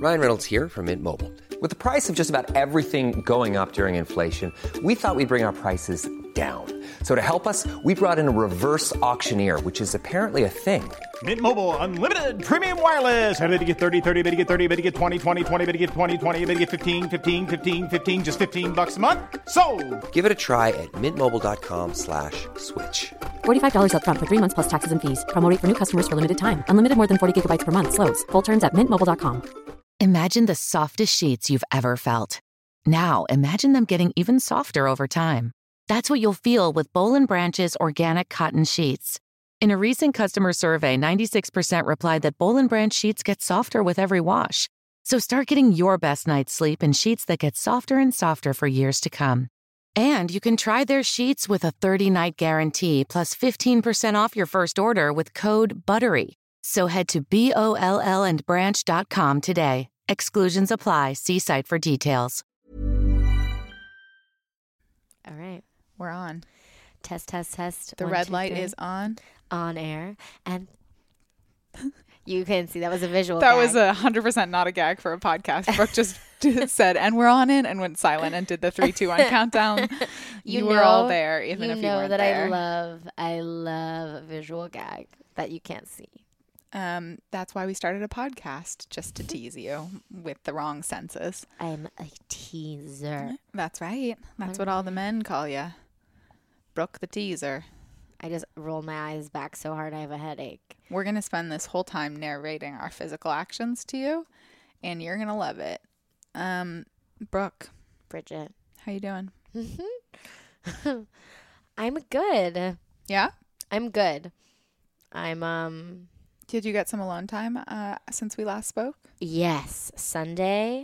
Ryan Reynolds here from Mint Mobile. With the price of just about everything going up during inflation, we thought we'd bring our prices down. So to help us, we brought in a reverse auctioneer, which is apparently a thing. Mint Mobile Unlimited Premium Wireless. How to get 30, 30, bit to get 30, bit to get 20, 20, 20, bit to get 20, 20, bit to get 15, 15, 15, 15, just $15 a month? Sold! Give it a try at mintmobile.com/switch. $45 up front for 3 months plus taxes and fees. Promo rate for new customers for limited time. Unlimited more than 40 gigabytes per month. Slows full terms at mintmobile.com. Imagine the softest sheets you've ever felt. Now imagine them getting even softer over time. That's what you'll feel with Boll & Branch's organic cotton sheets. In a recent customer survey, 96% replied that Boll & Branch sheets get softer with every wash. So start getting your best night's sleep in sheets that get softer and softer for years to come. And you can try their sheets with a 30-night guarantee plus 15% off your first order with code BUTTERY. So head to BOLLandbranch.com today. Exclusions apply. See site for details. All right. We're on. Test, test, test. The 1, red 2, light 3. is on. On air. And you can see that was a visual That gag. was 100% not a gag for a podcast. Brooke just said, and we're on it, and went silent and did the 3, 2, 1 countdown. You were all there, even if you weren't that there. I love a visual gag that you can't see. That's why we started a podcast, just to tease you with the wrong senses. I'm a teaser. That's right. That's what all the men call you. Brooke the teaser. I just roll my eyes back so hard I have a headache. We're going to spend this whole time narrating our physical actions to you, and you're going to love it. Brooke. Bridget. How you doing? I'm good. Yeah? I'm good. I'm, Did you get some alone time since we last spoke? Yes. Sunday,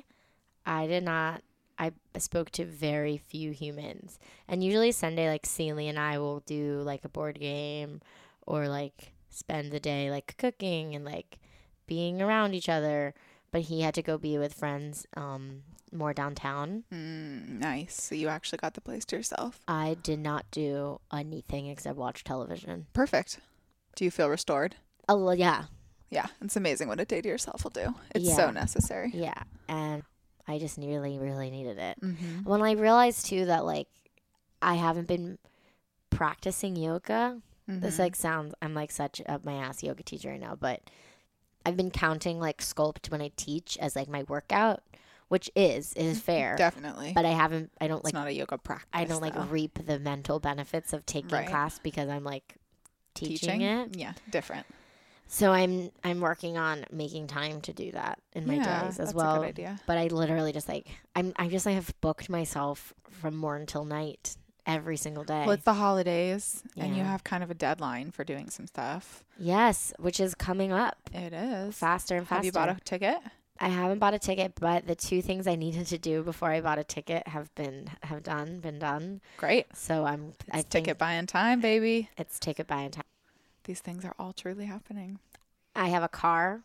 I spoke to very few humans. And usually Sunday, like, Sealy and I will do, like, a board game or, like, spend the day, like, cooking and, like, being around each other. But he had to go be with friends more downtown. Nice. So you actually got the place to yourself. I did not do anything except watch television. Perfect. Do you feel restored? Oh, yeah. Yeah. It's amazing what a day to yourself will do. It's so necessary. Yeah. And I just really, really needed it. Mm-hmm. When I realized, too, that, like, I haven't been practicing yoga. This, like, sounds, I'm, like, such a my-ass yoga teacher right now, but I've been counting, like, Sculpt when I teach as, like, my workout, which is fair. Definitely. But I don't, it's like, not a yoga practice. I don't, like, reap the mental benefits of taking class because I'm, like, teaching it. Yeah, different. So I'm working on making time to do that in my days as well. That's a good idea. But I literally just, like, I just, like, have booked myself from morning till night every single day. Well, it's the holidays, and you Yeah. have kind of a deadline for doing some stuff. Yes, which is coming up It is. faster and faster. Have you bought a ticket? I haven't bought a ticket, but the 2 things I needed to do before I bought a ticket have been done. Great. So I think Ticket buying time, baby. it's ticket buying time. These things are all truly happening. I have a car.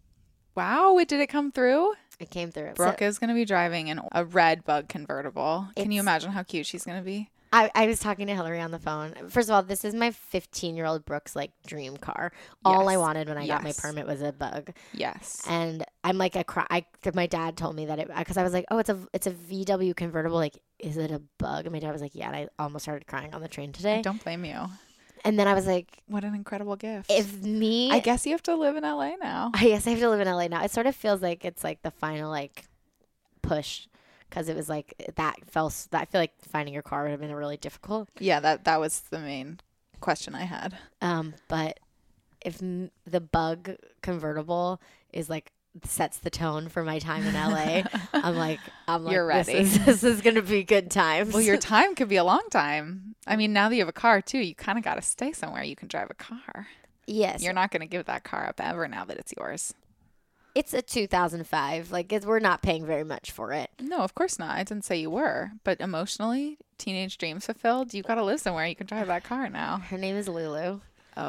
Wow, did it come through? It came through. Brooke So is going to be driving in a red bug convertible. Can you It's- imagine how cute she's going to be? I was talking to Hillary on the phone. First of all, this is my 15-year-old Brooke's, like, dream car. All I Yes. wanted when I got my Yes. permit was a bug. Yes. And I'm like my dad told me that because I was like, oh, it's a VW convertible. Like, is it a bug? And my dad was like, yeah. And I almost started crying on the train today. I don't blame you. And then I was like, What an incredible gift. I guess you have to live in LA now. I guess I have to live in LA now. It sort of feels like it's like the final, like, push. Because it was like I feel like finding your car would have been really difficult. Yeah, that was the main question I had. But if the bug convertible is like sets the tone for my time in LA, I'm like, You're ready. This is gonna be good times. Well, your time could be a long time. I mean, now that you have a car too, you kind of got to stay somewhere you can drive a car. Yes, You're not going to give that car up ever now that it's yours. it's a 2005. Like, we're not paying very much for it. No, of course not. I didn't say you were, but emotionally, teenage dreams fulfilled. You got to live somewhere you can drive that car now. Her name is Lulu.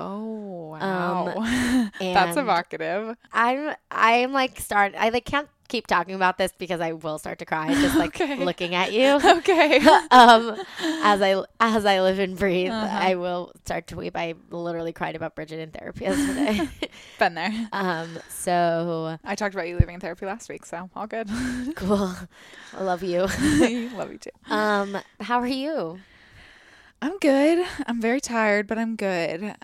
Oh, wow. And That's evocative. I'm like I like can't keep talking about this because I will start to cry just like looking at you. Okay. As I live and breathe, I will start to weep. I literally cried about Bridget in therapy yesterday. Been there. So I talked about you leaving therapy last week, so all good. cool. I love you. Love you too. How are you? I'm good. I'm very tired, but I'm good.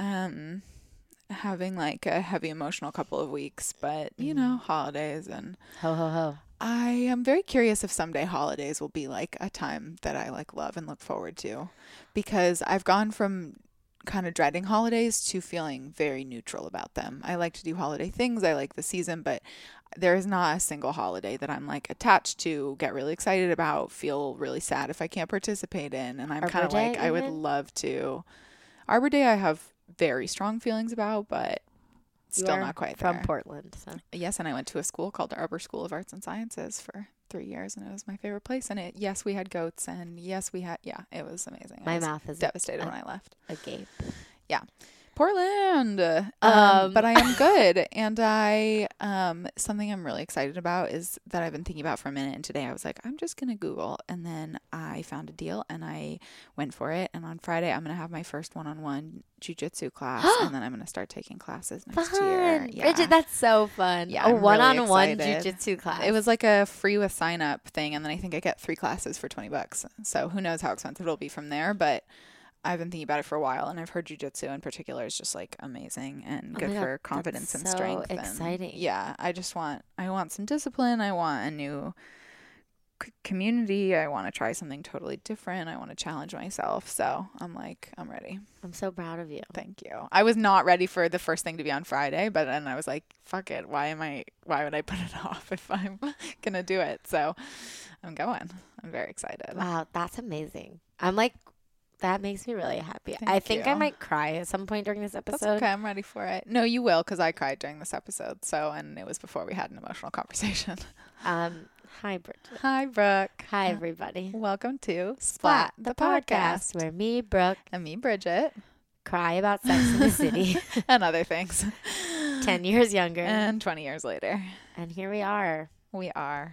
Having like a heavy emotional couple of weeks, but you know, holidays and Ho ho ho. I am very curious if someday holidays will be like a time that I like love and look forward to, because I've gone from kind of dreading holidays to feeling very neutral about them. I like to do holiday things. I like the season, but there is not a single holiday that I'm like attached to, get really excited about, feel really sad if I can't participate in. And I'm kind of like, I would love to. Arbor Day I have very strong feelings about, but still not quite there. From Portland, so. Yes, and I went to a school called the Arbor School of Arts and Sciences for 3 years, and it was my favorite place. And yes, we had goats, and yes, we had, it was amazing. My mouth is devastated when I left. Agape. Yeah. Portland. But I am good. And something I'm really excited about is that I've been thinking about for a minute. And today I was like, I'm just going to Google. And then I found a deal and I went for it. And on Friday, I'm going to have my first one-on-one jiu-jitsu class. And then I'm going to start taking classes next year. Yeah. Bridget, that's so fun. Yeah, a I'm one-on-one really jiu-jitsu class. It was like a free with sign up thing. And then I think I get 3 classes for $20. So who knows how expensive it'll be from there. But I've been thinking about it for a while, and I've heard jiu-jitsu in particular is just like amazing and good for confidence and strength. So exciting. Yeah, I want some discipline. I want a new community. I want to try something totally different. I want to challenge myself. So I'm like, I'm ready. I'm so proud of you. Thank you. I was not ready for the first thing to be on Friday, but then I was like, fuck it. Why would I put it off if I'm going to do it? So I'm going. I'm very excited. Wow, that's amazing. I'm like, that makes me really happy. I think you. I might cry at some point during this episode. That's okay. I'm ready for it. No, you will, because I cried during this episode. So, and it was before we had an emotional conversation. Hi, Bridget. Hi, Brooke. Hi, everybody. Welcome to Splat, the podcast. Where me, Brooke, and me, Bridget, cry about Sex in the City. And other things. 10 years younger. And 20 years later. And here we are. We are.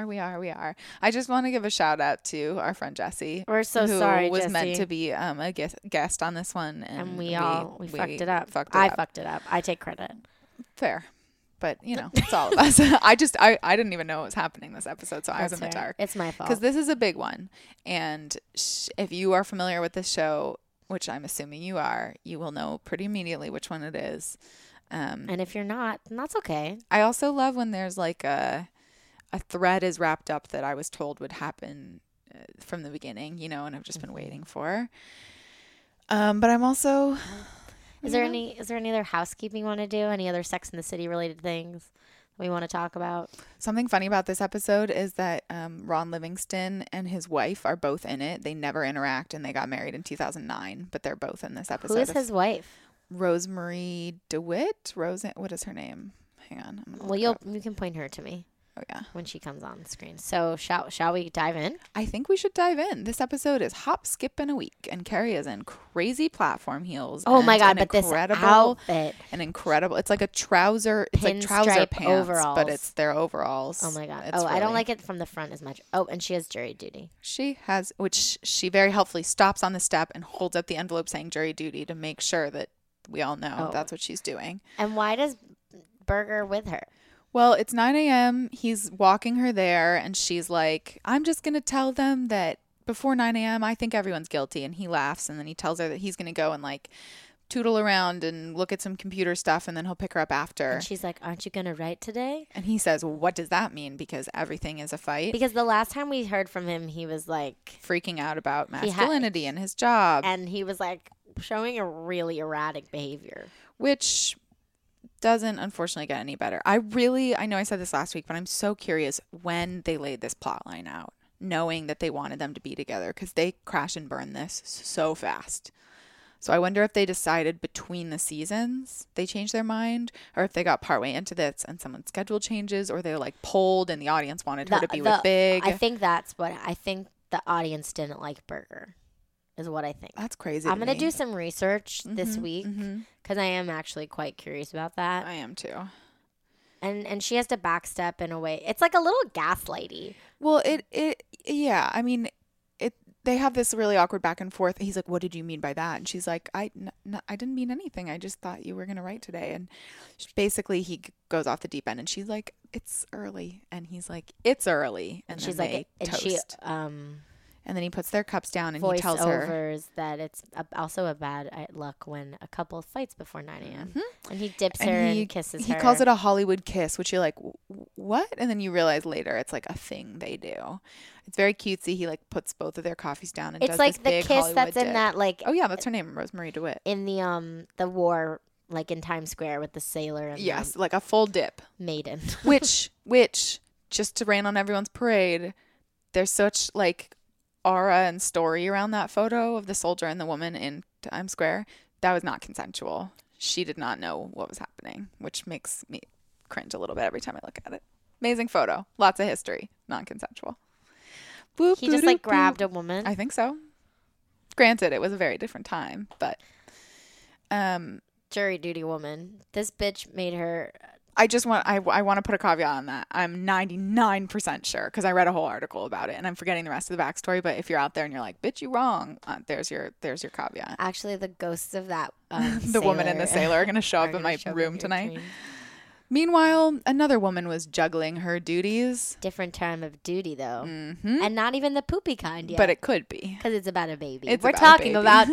I just want to give a shout out to our friend Jessie. We're so sorry, was Jessie. meant to be a guest on this one, and we fucked it up. I fucked it up. I take credit. Fair, but you know, it's all of us. I didn't even know what was happening this episode, so I was in the dark. It's my fault because this is a big one, and if you are familiar with this show, which I'm assuming you are, you will know pretty immediately which one it is. And if you're not, then that's okay. I also love when there's like a thread is wrapped up that I was told would happen from the beginning, you know, and I've just been waiting for. But I'm also. Is there any other housekeeping you want to do? Any other Sex in the City related things we want to talk about? Something funny about this episode is that Ron Livingston and his wife are both in it. They never interact, and they got married in 2009, but they're both in this episode. Who is his wife? Rosemary DeWitt. What is her name? Hang on. Well, you can point her to me. Oh, yeah. When she comes on the screen. So shall we dive in? I think we should dive in. This episode is Hop, Skip, and a Week. And Carrie is in crazy platform heels. Oh, my God. But this outfit. It's like a trouser. It's like trouser pants. Overalls. But it's their overalls. Oh, my God. I don't like it from the front as much. Oh, and she has jury duty. She has, which she very helpfully stops on the step and holds up the envelope saying jury duty to make sure that we all know that's what she's doing. And why does Berger with her? Well, it's 9 a.m. He's walking her there, and she's like, I'm just going to tell them that before 9 a.m., I think everyone's guilty. And he laughs, and then he tells her that he's going to go and, like, tootle around and look at some computer stuff, and then he'll pick her up after. And she's like, aren't you going to write today? And he says, well, what does that mean? Because everything is a fight. Because the last time we heard from him, he was, like... freaking out about masculinity and his job. And he was, like, showing a really erratic behavior. Which... doesn't unfortunately get any better. I know I said this last week, but I'm so curious when they laid this plot line out, knowing that they wanted them to be together, because they crash and burn this so fast. So I wonder if they decided between the seasons they changed their mind, or if they got partway into this and someone's schedule changes, or they're like pulled and the audience wanted her to be with Big. I think the audience didn't like Berger. Is what I think. That's crazy. I'm going to do some research this week because I am actually quite curious about that. I am too. And she has to backstep in a way. It's like a little gaslighty. Well, yeah. I mean, they have this really awkward back and forth. He's like, "What did you mean by that?" And she's like, I didn't mean anything. I just thought you were going to write today." And basically he goes off the deep end and she's like, "It's early." And he's like, "It's early." And she's then like, they toast. And then he puts their cups down and he tells her voiceovers that it's also a bad luck when a couple fights before 9 a.m. And he dips her and kisses her. He calls it a Hollywood kiss, which you're like, what? And then you realize later it's like a thing they do. It's very cutesy. He like puts both of their coffees down and it's does like this the big kiss Hollywood that's dip. in that like. Oh yeah, that's her name, Rosemary DeWitt. In the war, like in Times Square with the sailor and yes, like a full dip. Maiden. which just to rain on everyone's parade, there's such like aura and story around that photo of the soldier and the woman in Times Square. That was not consensual. She did not know what was happening, which makes me cringe a little bit every time I look at it. Amazing photo. Lots of history. Non-consensual. Boop, he just like grabbed a woman. I think so. Granted, it was a very different time, but jury duty woman. This bitch made her. I want to put a caveat on that. I'm 99% sure because I read a whole article about it and I'm forgetting the rest of the backstory. But if you're out there and you're like, "Bitch, you wrong," there's your caveat. Actually, the ghosts of that the woman and the sailor are going to show up in my room tonight. Meanwhile, another woman was juggling her duties. Different time of duty, though. Mm-hmm. And not even the poopy kind yet. But it could be. Because it's about a baby. We're talking about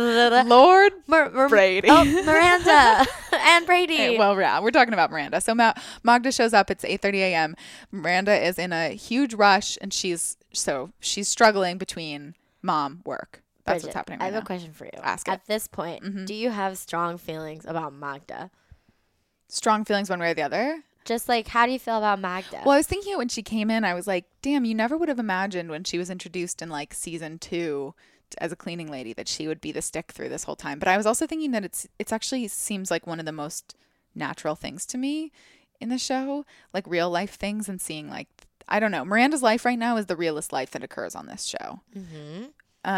Lord Brady. Oh, Miranda and Brady. Well, yeah, we're talking about Miranda. So Magda shows up. It's 8:30 a.m. Miranda is in a huge rush, and she's struggling between mom, work. That's Bridget, what's happening right now. I have a question for you. Ask it. At this point, do you have strong feelings about Magda? Strong feelings one way or the other? Just like, how do you feel about Magda? Well, I was thinking it when she came in. I was like, damn, you never would have imagined when she was introduced in like season 2 as a cleaning lady that she would be the stick through this whole time. But I was also thinking that it's actually seems like one of the most natural things to me in the show, like real life things, and seeing like, I don't know, Miranda's life right now is the realest life that occurs on this show. Mm-hmm.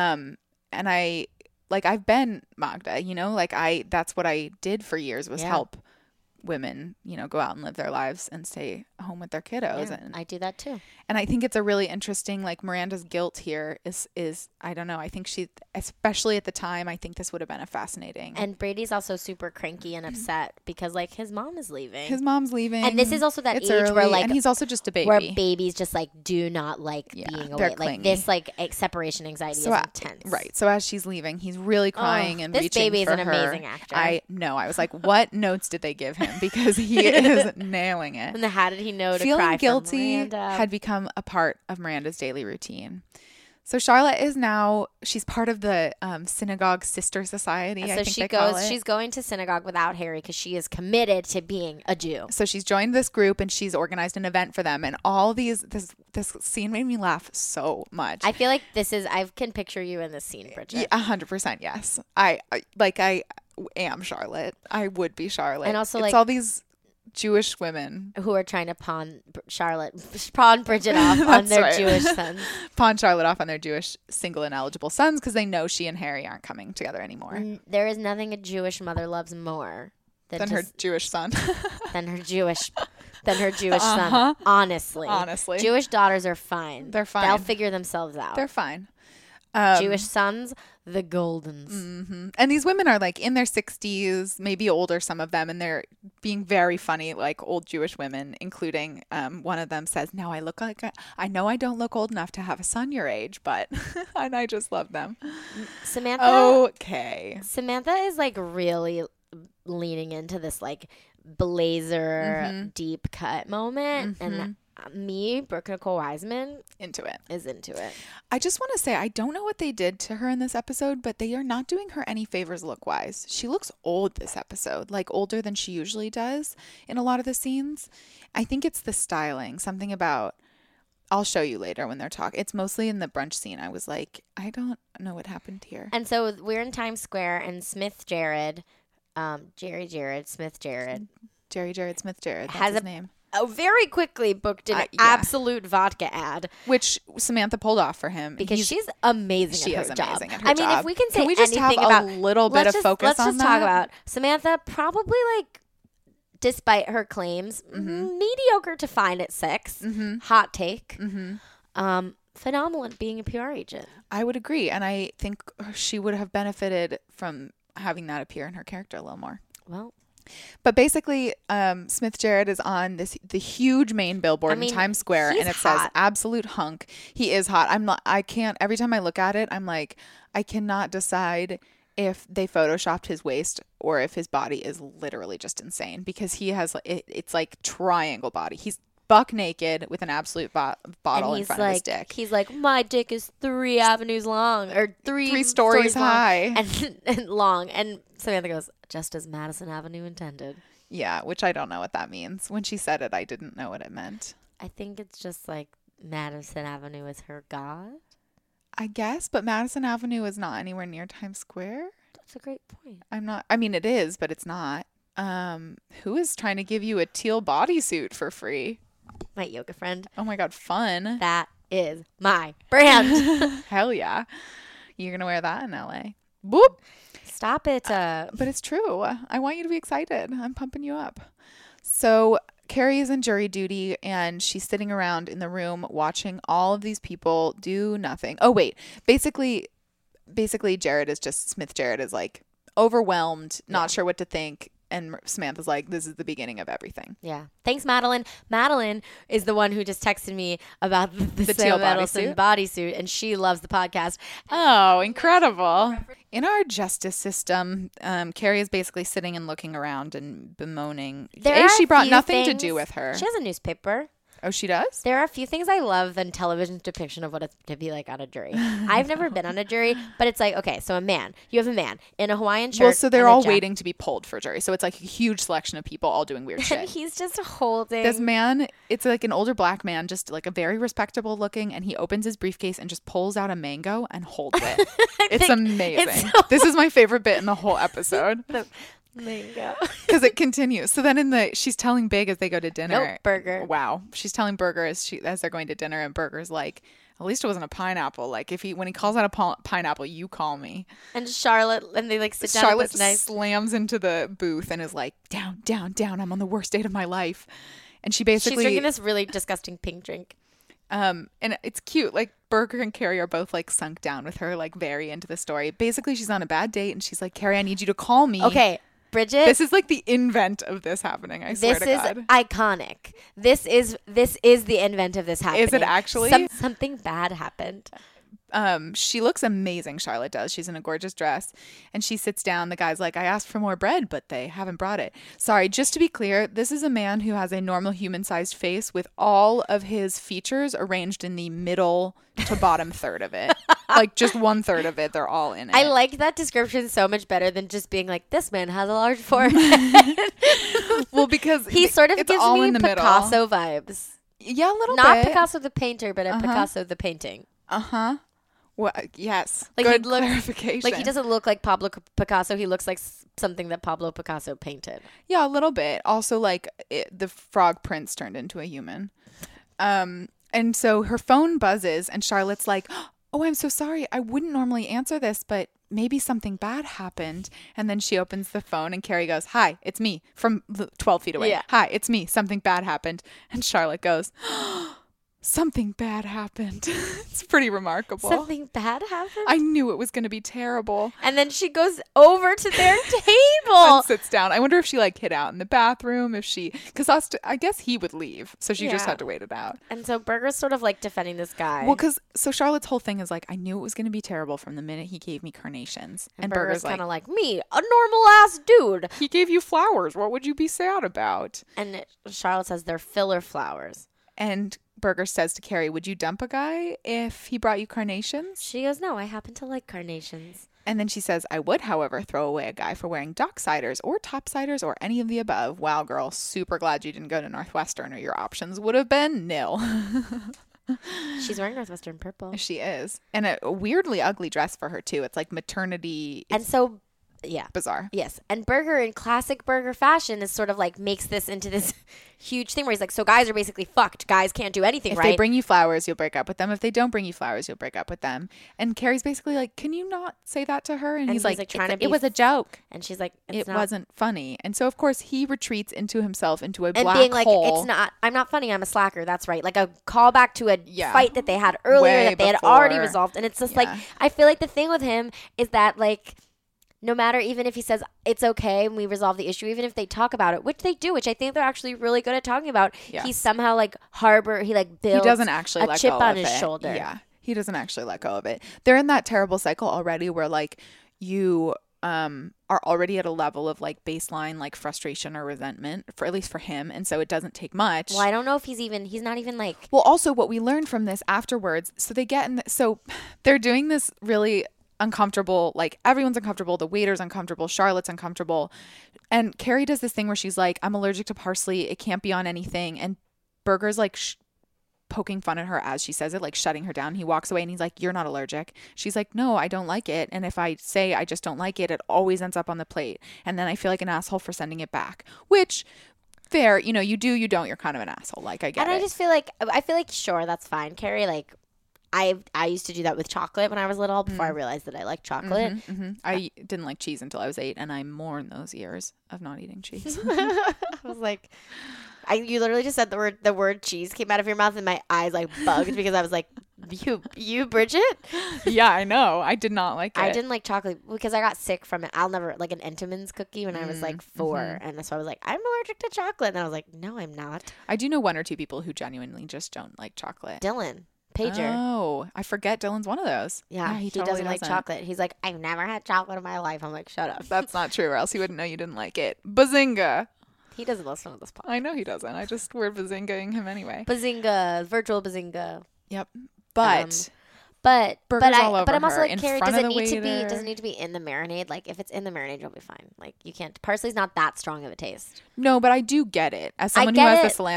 And I've been Magda, you know, like that's what I did for years was help women, you know, go out and live their lives and stay home with their kiddos. Yeah, and I do that too. And I think it's a really interesting, like Miranda's guilt here is I don't know. I think she, especially at the time, I think this would have been a fascinating. And Brady's also super cranky and upset because like his mom is leaving. His mom's leaving. And this is also that age early, where like, and he's also just a baby. Where babies just like do not like being away. Clingy. Like this like separation anxiety is intense. Right. So as she's leaving, he's really crying and reaching for her. This baby is an amazing actor. I know. I was like, what notes did they give him? Because he is nailing it. And how did he know to Feeling cry guilty for Miranda? had become a part of Miranda's daily routine. So Charlotte is now, she's part of the synagogue sister society. So I think they call it. She's going to synagogue without Harry because she is committed to being a Jew. So she's joined this group and she's organized an event for them. And all these, this scene made me laugh so much. I feel like I can picture you in this scene, Bridget. 100%, yes. I am Charlotte. I would be Charlotte. And also, it's like, all these Jewish women who are trying to pawn Bridget off on their right. Jewish sons. Pawn Charlotte off on their Jewish single and eligible sons because they know she and Harry aren't coming together anymore. There is nothing a Jewish mother loves more than her Jewish son. than her Jewish son. Honestly. Jewish daughters are fine. They're fine. They'll figure themselves out. They're fine. Jewish sons, the Goldens. Mm-hmm. And these women are like in their 60s, maybe older, some of them, and they're being very funny, like old Jewish women, including one of them says, "Now I know I don't look old enough to have a son your age, but," and I just love them. Samantha is like really leaning into this like blazer deep cut moment, and me, Brooke Nicole Wiseman, is into it. I just want to say, I don't know what they did to her in this episode, but they are not doing her any favors look-wise. She looks old this episode, like older than she usually does in a lot of the scenes. I think it's the styling, something about, I'll show you later when they're talking. It's mostly in the brunch scene. I was like, I don't know what happened here. And so we're in Times Square, and Jerry Jared Smith Jared, that's has his name. Very quickly booked an Absolute vodka ad, which Samantha pulled off for him because she's amazing at her job. I mean, if we can say we just anything have about a little bit of focus on that? Let's just talk about Samantha. Probably like despite her claims, mediocre to fine at 6. Hot take. Phenomenal at being a PR agent. I would agree. And I think she would have benefited from having that appear in her character a little more. Well, but basically, Smith Jerrod is on the huge main billboard in Times Square, and it says "Absolute Hunk." He is hot. I can't. Every time I look at it, I'm like, I cannot decide if they photoshopped his waist or if his body is literally just insane, because he has it's like triangle body. He's buck naked with an Absolute bottle in front of his dick. He's like, my dick is 3 avenues long, or three stories high and long. And Samantha goes, just as Madison Avenue intended. Yeah, which I don't know what that means. When she said it, I didn't know what it meant. I think it's just like Madison Avenue is her god. I guess, but Madison Avenue is not anywhere near Times Square. That's a great point. It is, but it's not. Who is trying to give you a teal bodysuit for free? My yoga friend. Oh my God, fun. That is my brand. Hell yeah. You're going to wear that in LA. Boop. Stop it. But it's true. I want you to be excited. I'm pumping you up. So Carrie is in jury duty, and she's sitting around in the room watching all of these people do nothing. Oh, wait. Basically, Smith Jerrod is like overwhelmed, not sure what to think. And Samantha's like, this is the beginning of everything. Yeah. Thanks, Madeline. Madeline is the one who just texted me about the teal Sam Edelson bodysuit, and she loves the podcast. Oh, incredible. In our justice system, Carrie is basically sitting and looking around and bemoaning. She brought nothing to do with her. She has a newspaper. Oh, she does? There are a few things I love in television's depiction of what it's to be like on a jury. I've never been on a jury, but it's like, okay, so you have a man in a Hawaiian shirt. Well, so they're all waiting to be pulled for jury. So it's like a huge selection of people all doing weird shit. And he's just holding. This man, it's like an older black man, just like a very respectable looking, and he opens his briefcase and just pulls out a mango and holds it. It's amazing. This is my favorite bit in the whole episode. Mango. Because it continues. So then she's telling Big as they go to dinner. Nope, Burger. Wow. She's telling Burger as they're going to dinner, and Burger's like, at least it wasn't a pineapple. Like, when he calls out a pineapple, you call me. And Charlotte, and they like sit down. Charlotte slams into the booth and is like, down, down, down. I'm on the worst date of my life. And she's drinking this really disgusting pink drink. And it's cute. Like, Burger and Carrie are both like sunk down with her, like very into the story. Basically, she's on a bad date, and she's like, Carrie, I need you to call me. Okay. Bridget, this is like the invent of this happening. I swear to God. This is iconic. This is the invent of this happening. Is it actually? Something bad happened. She looks amazing, Charlotte does. She's in a gorgeous dress, and she sits down. The guy's like, I asked for more bread, but they haven't brought it. Sorry, just to be clear, this is a man who has a normal human-sized face with all of his features arranged in the middle to bottom third of it. Like, just 1/3 of it, they're all in it. I like that description so much better than just being like, this man has a large forehead. Well, because he sort of gives me Picasso vibes. Yeah, a little bit. Not Picasso the painter, but Picasso the painting. Uh-huh. Well, yes. Like, good clarification. Like, he doesn't look like Pablo Picasso. He looks like something that Pablo Picasso painted. Yeah, a little bit. Also, like, the frog prince turned into a human. And so her phone buzzes, and Charlotte's like, oh, I'm so sorry. I wouldn't normally answer this, but maybe something bad happened. And then she opens the phone, and Carrie goes, hi, it's me, from 12 feet away. Yeah. Hi, it's me. Something bad happened. And Charlotte goes, something bad happened. It's pretty remarkable. Something bad happened? I knew it was going to be terrible. And then she goes over to their table. And sits down. I wonder if she like hid out in the bathroom, because I guess he would leave. So she just had to wait it out. And so Burger's sort of like defending this guy. Well, so Charlotte's whole thing is like, I knew it was going to be terrible from the minute he gave me carnations. And Burger's kind of like, me, a normal ass dude. He gave you flowers. What would you be sad about? And Charlotte says they're filler flowers. And Burger says to Carrie, would you dump a guy if he brought you carnations? She goes, no, I happen to like carnations. And then she says, I would, however, throw away a guy for wearing docksiders or topsiders or any of the above. Wow, girl, super glad you didn't go to Northwestern, or your options would have been nil. She's wearing Northwestern purple. She is. And a weirdly ugly dress for her, too. It's like maternity. And so Yeah. Bizarre. Yes. And Burger, in classic Burger fashion, is sort of like makes this into this huge thing where he's like, so guys are basically fucked. Guys can't do anything, If right? they bring you flowers, you'll break up with them. If they don't bring you flowers, you'll break up with them. And Carrie's basically like, can you not say that to her? And he's like trying to be it was a joke. And she's like, It wasn't funny. And so, of course, he retreats into himself into a and black being like, hole. I'm not funny, I'm a slacker. That's right. Like a callback to a Yeah. fight that they had earlier Way that they had already before. resolved. And it's just Yeah. like, I feel like the thing with him is that like, no matter, even if he says it's okay and we resolve the issue, even if they talk about it, which they do, which I think they're actually really good at talking about, Yes. he somehow like he like builds He doesn't actually a let chip go on of his it. shoulder. Yeah. He doesn't actually let go of it. They're in that terrible cycle already where like you are already at a level of like baseline like frustration or resentment, for at least for him, and so it doesn't take much. Well, I don't know if he's not even like, Well, also what we learned from this afterwards, so they get in so they're doing this really uncomfortable, like everyone's uncomfortable, the waiter's uncomfortable, Charlotte's uncomfortable, and Carrie does this thing where she's like, I'm allergic to parsley, it can't be on anything, and Burger's like poking fun at her as she says it, like shutting her down. He walks away and he's like, you're not allergic. She's like, no, I don't like it, and if I say I just don't like it, it always ends up on the plate, and then I feel like an asshole for sending it back, which fair, you know, you do, you don't, you're kind of an asshole, like I get and it. I just feel like sure, that's fine, Carrie. Like I used to do that with chocolate when I was little before I realized that I liked chocolate. I didn't like cheese until I was 8, and I mourn those years of not eating cheese. I was like, you literally just said the word cheese came out of your mouth and my eyes like bugged because I was like, you Bridget? Yeah, I know. I did not like it. I didn't like chocolate because I got sick from it. I'll never like an Entenmann's cookie when I was like 4, and so I was like, I'm allergic to chocolate, and I was like, no, I'm not. I do know one or two people who genuinely just don't like chocolate. Dylan Pager. Oh, I forget Dylan's one of those. Yeah, he totally doesn't like chocolate. He's like, I've never had chocolate in my life. I'm like, shut up. That's not true, or else he wouldn't know you didn't like it. Bazinga. He doesn't listen to this podcast. I know he doesn't. I just we're bazingaing him anyway. Bazinga, virtual bazinga. Yep. But But all over I'm also her like, in Carrie, front does of it the need to be? waiter. Does it need to be in the marinade? Like, if it's in the marinade, you'll be fine. Like, you can't. Parsley's not that strong of a taste. no, but I do get it as someone who get has it. the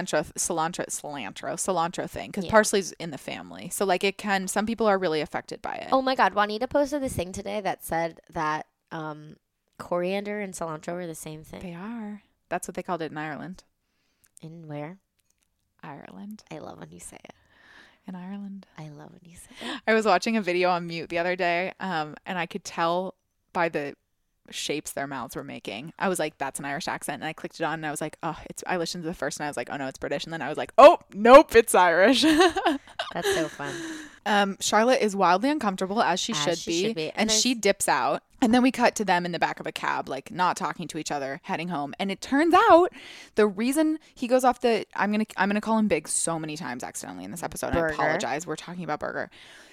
cilantro thing, because parsley's in the family, so like it can. Some people are really affected by it. Oh my God, Juanita posted this thing today that said that coriander and cilantro are the same thing. They are. That's what they called it in Ireland. In where? Ireland. I love when you say it. In Ireland. I love when you say it. I was watching a video on mute the other day, and I could tell by the shapes their mouths were making. I was like, that's an Irish accent. And I clicked it on and I was like, oh, I listened to the first and I was like, oh no, it's British. And then I was like, oh, nope, it's Irish. That's so fun. Charlotte is wildly uncomfortable, as she should be. And she dips out. And then we cut to them in the back of a cab, like not talking to each other, heading home. And it turns out the reason he goes off I'm gonna call him Big so many times accidentally in this episode. Burger. I apologize. We're talking about Burger.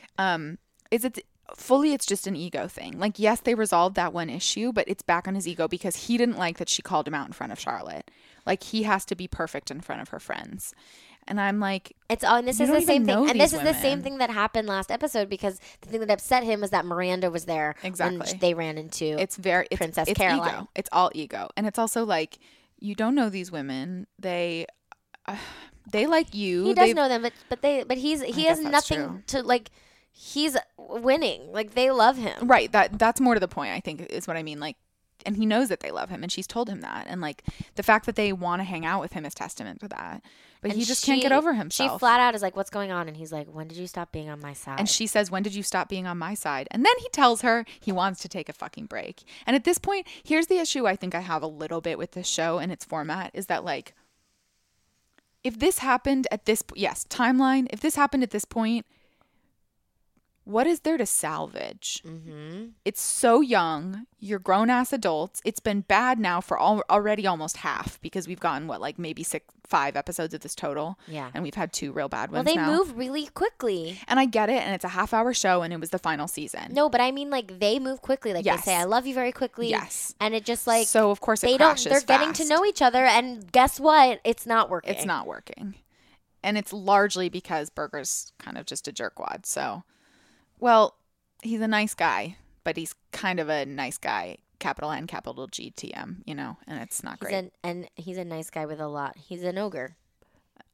It's just an ego thing. Like, yes, they resolved that one issue, but it's back on his ego because he didn't like that she called him out in front of Charlotte. Like, he has to be perfect in front of her friends. And I'm like, And this you is don't the same even thing. know And this these is the same women. thing that happened last episode, because the thing that upset him was that Miranda was there when Exactly. they ran into it's Princess it's Caroline. ego. It's all ego. And it's also like, you don't know these women. They like you. He does know them, but he guess has that's nothing true. to like. He's winning. Like, they love him. Right. That's more to the point, I think, is what I mean. Like, and he knows that they love him, and she's told him that. And like, the fact that they want to hang out with him is testament to that. But And he just can't get over himself. She flat out is like, "What's going on?" And he's like, "When did you stop being on my side?" And she says, when did you stop being on my side? And then he tells her he wants to take a fucking break. And at this point, here's the issue I think I have a little bit with this show and its format is that, like, if this happened at this, timeline, if this happened at this point, what is there to salvage? Mm-hmm. It's so young. You're grown-ass adults. It's been bad now for already almost half, because we've gotten, maybe 5 episodes of this total. Yeah. And we've had 2 real bad Well, ones they now. move really quickly. And I get it, and it's a half-hour show, and it was the final season. No, but I mean, like, they move quickly. Like, Yes. they say, "I love you" very quickly. Yes. And it just, like, So, of course, it they crashes don't. They're getting to fast. know each other, and guess what? It's not working. It's not working. And it's largely because Burger's kind of just a jerkwad. So, well, he's a nice guy, but he's kind of a nice guy, capital N, capital G, TM, and it's not great. And he's a nice guy with a lot. He's an ogre.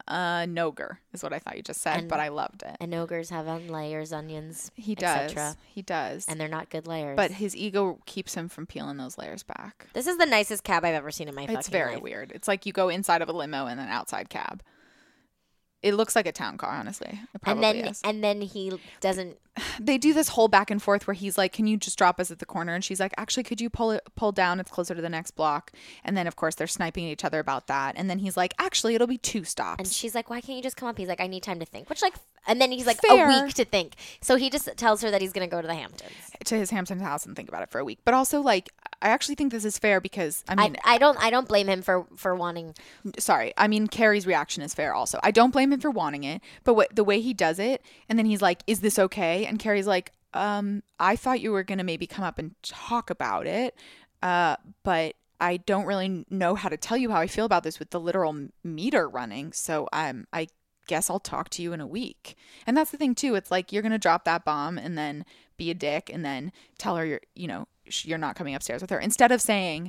Noger is what I thought you just said, but I loved it. And ogres have layers, onions, He does. etc. He does. And they're not good layers. But his ego keeps him from peeling those layers back. This is the nicest cab I've ever seen in my fucking life. It's very weird. It's like you go inside of a limo and then outside cab. It looks like a town car, honestly. It probably is. And then he doesn't. They do this whole back and forth where he's like, "Can you just drop us at the corner?" And she's like, "Actually, could you pull down? It's closer to the next block." And then, of course, they're sniping at each other about that. And then he's like, "Actually, it'll be 2 stops." And she's like, "Why can't you just come up?" He's like, "I need time to think." Which, like, and then he's like, Fair. "A week to think." So he just tells her that he's gonna go to the Hamptons. To his Hampton house and think about it for a week. But also, like, I actually think this is fair because I don't blame him for wanting. Sorry, I mean Carrie's reaction is fair. Also, I don't blame him for wanting it, but the way he does it, and then he's like, "Is this okay?" And Carrie's like, I thought you were gonna maybe come up and talk about it, but I don't really know how to tell you how I feel about this with the literal meter running. So I guess I'll talk to you in a week." And that's the thing too. It's like you're gonna drop that bomb and then be a dick and then tell her you're not coming upstairs with her, instead of saying,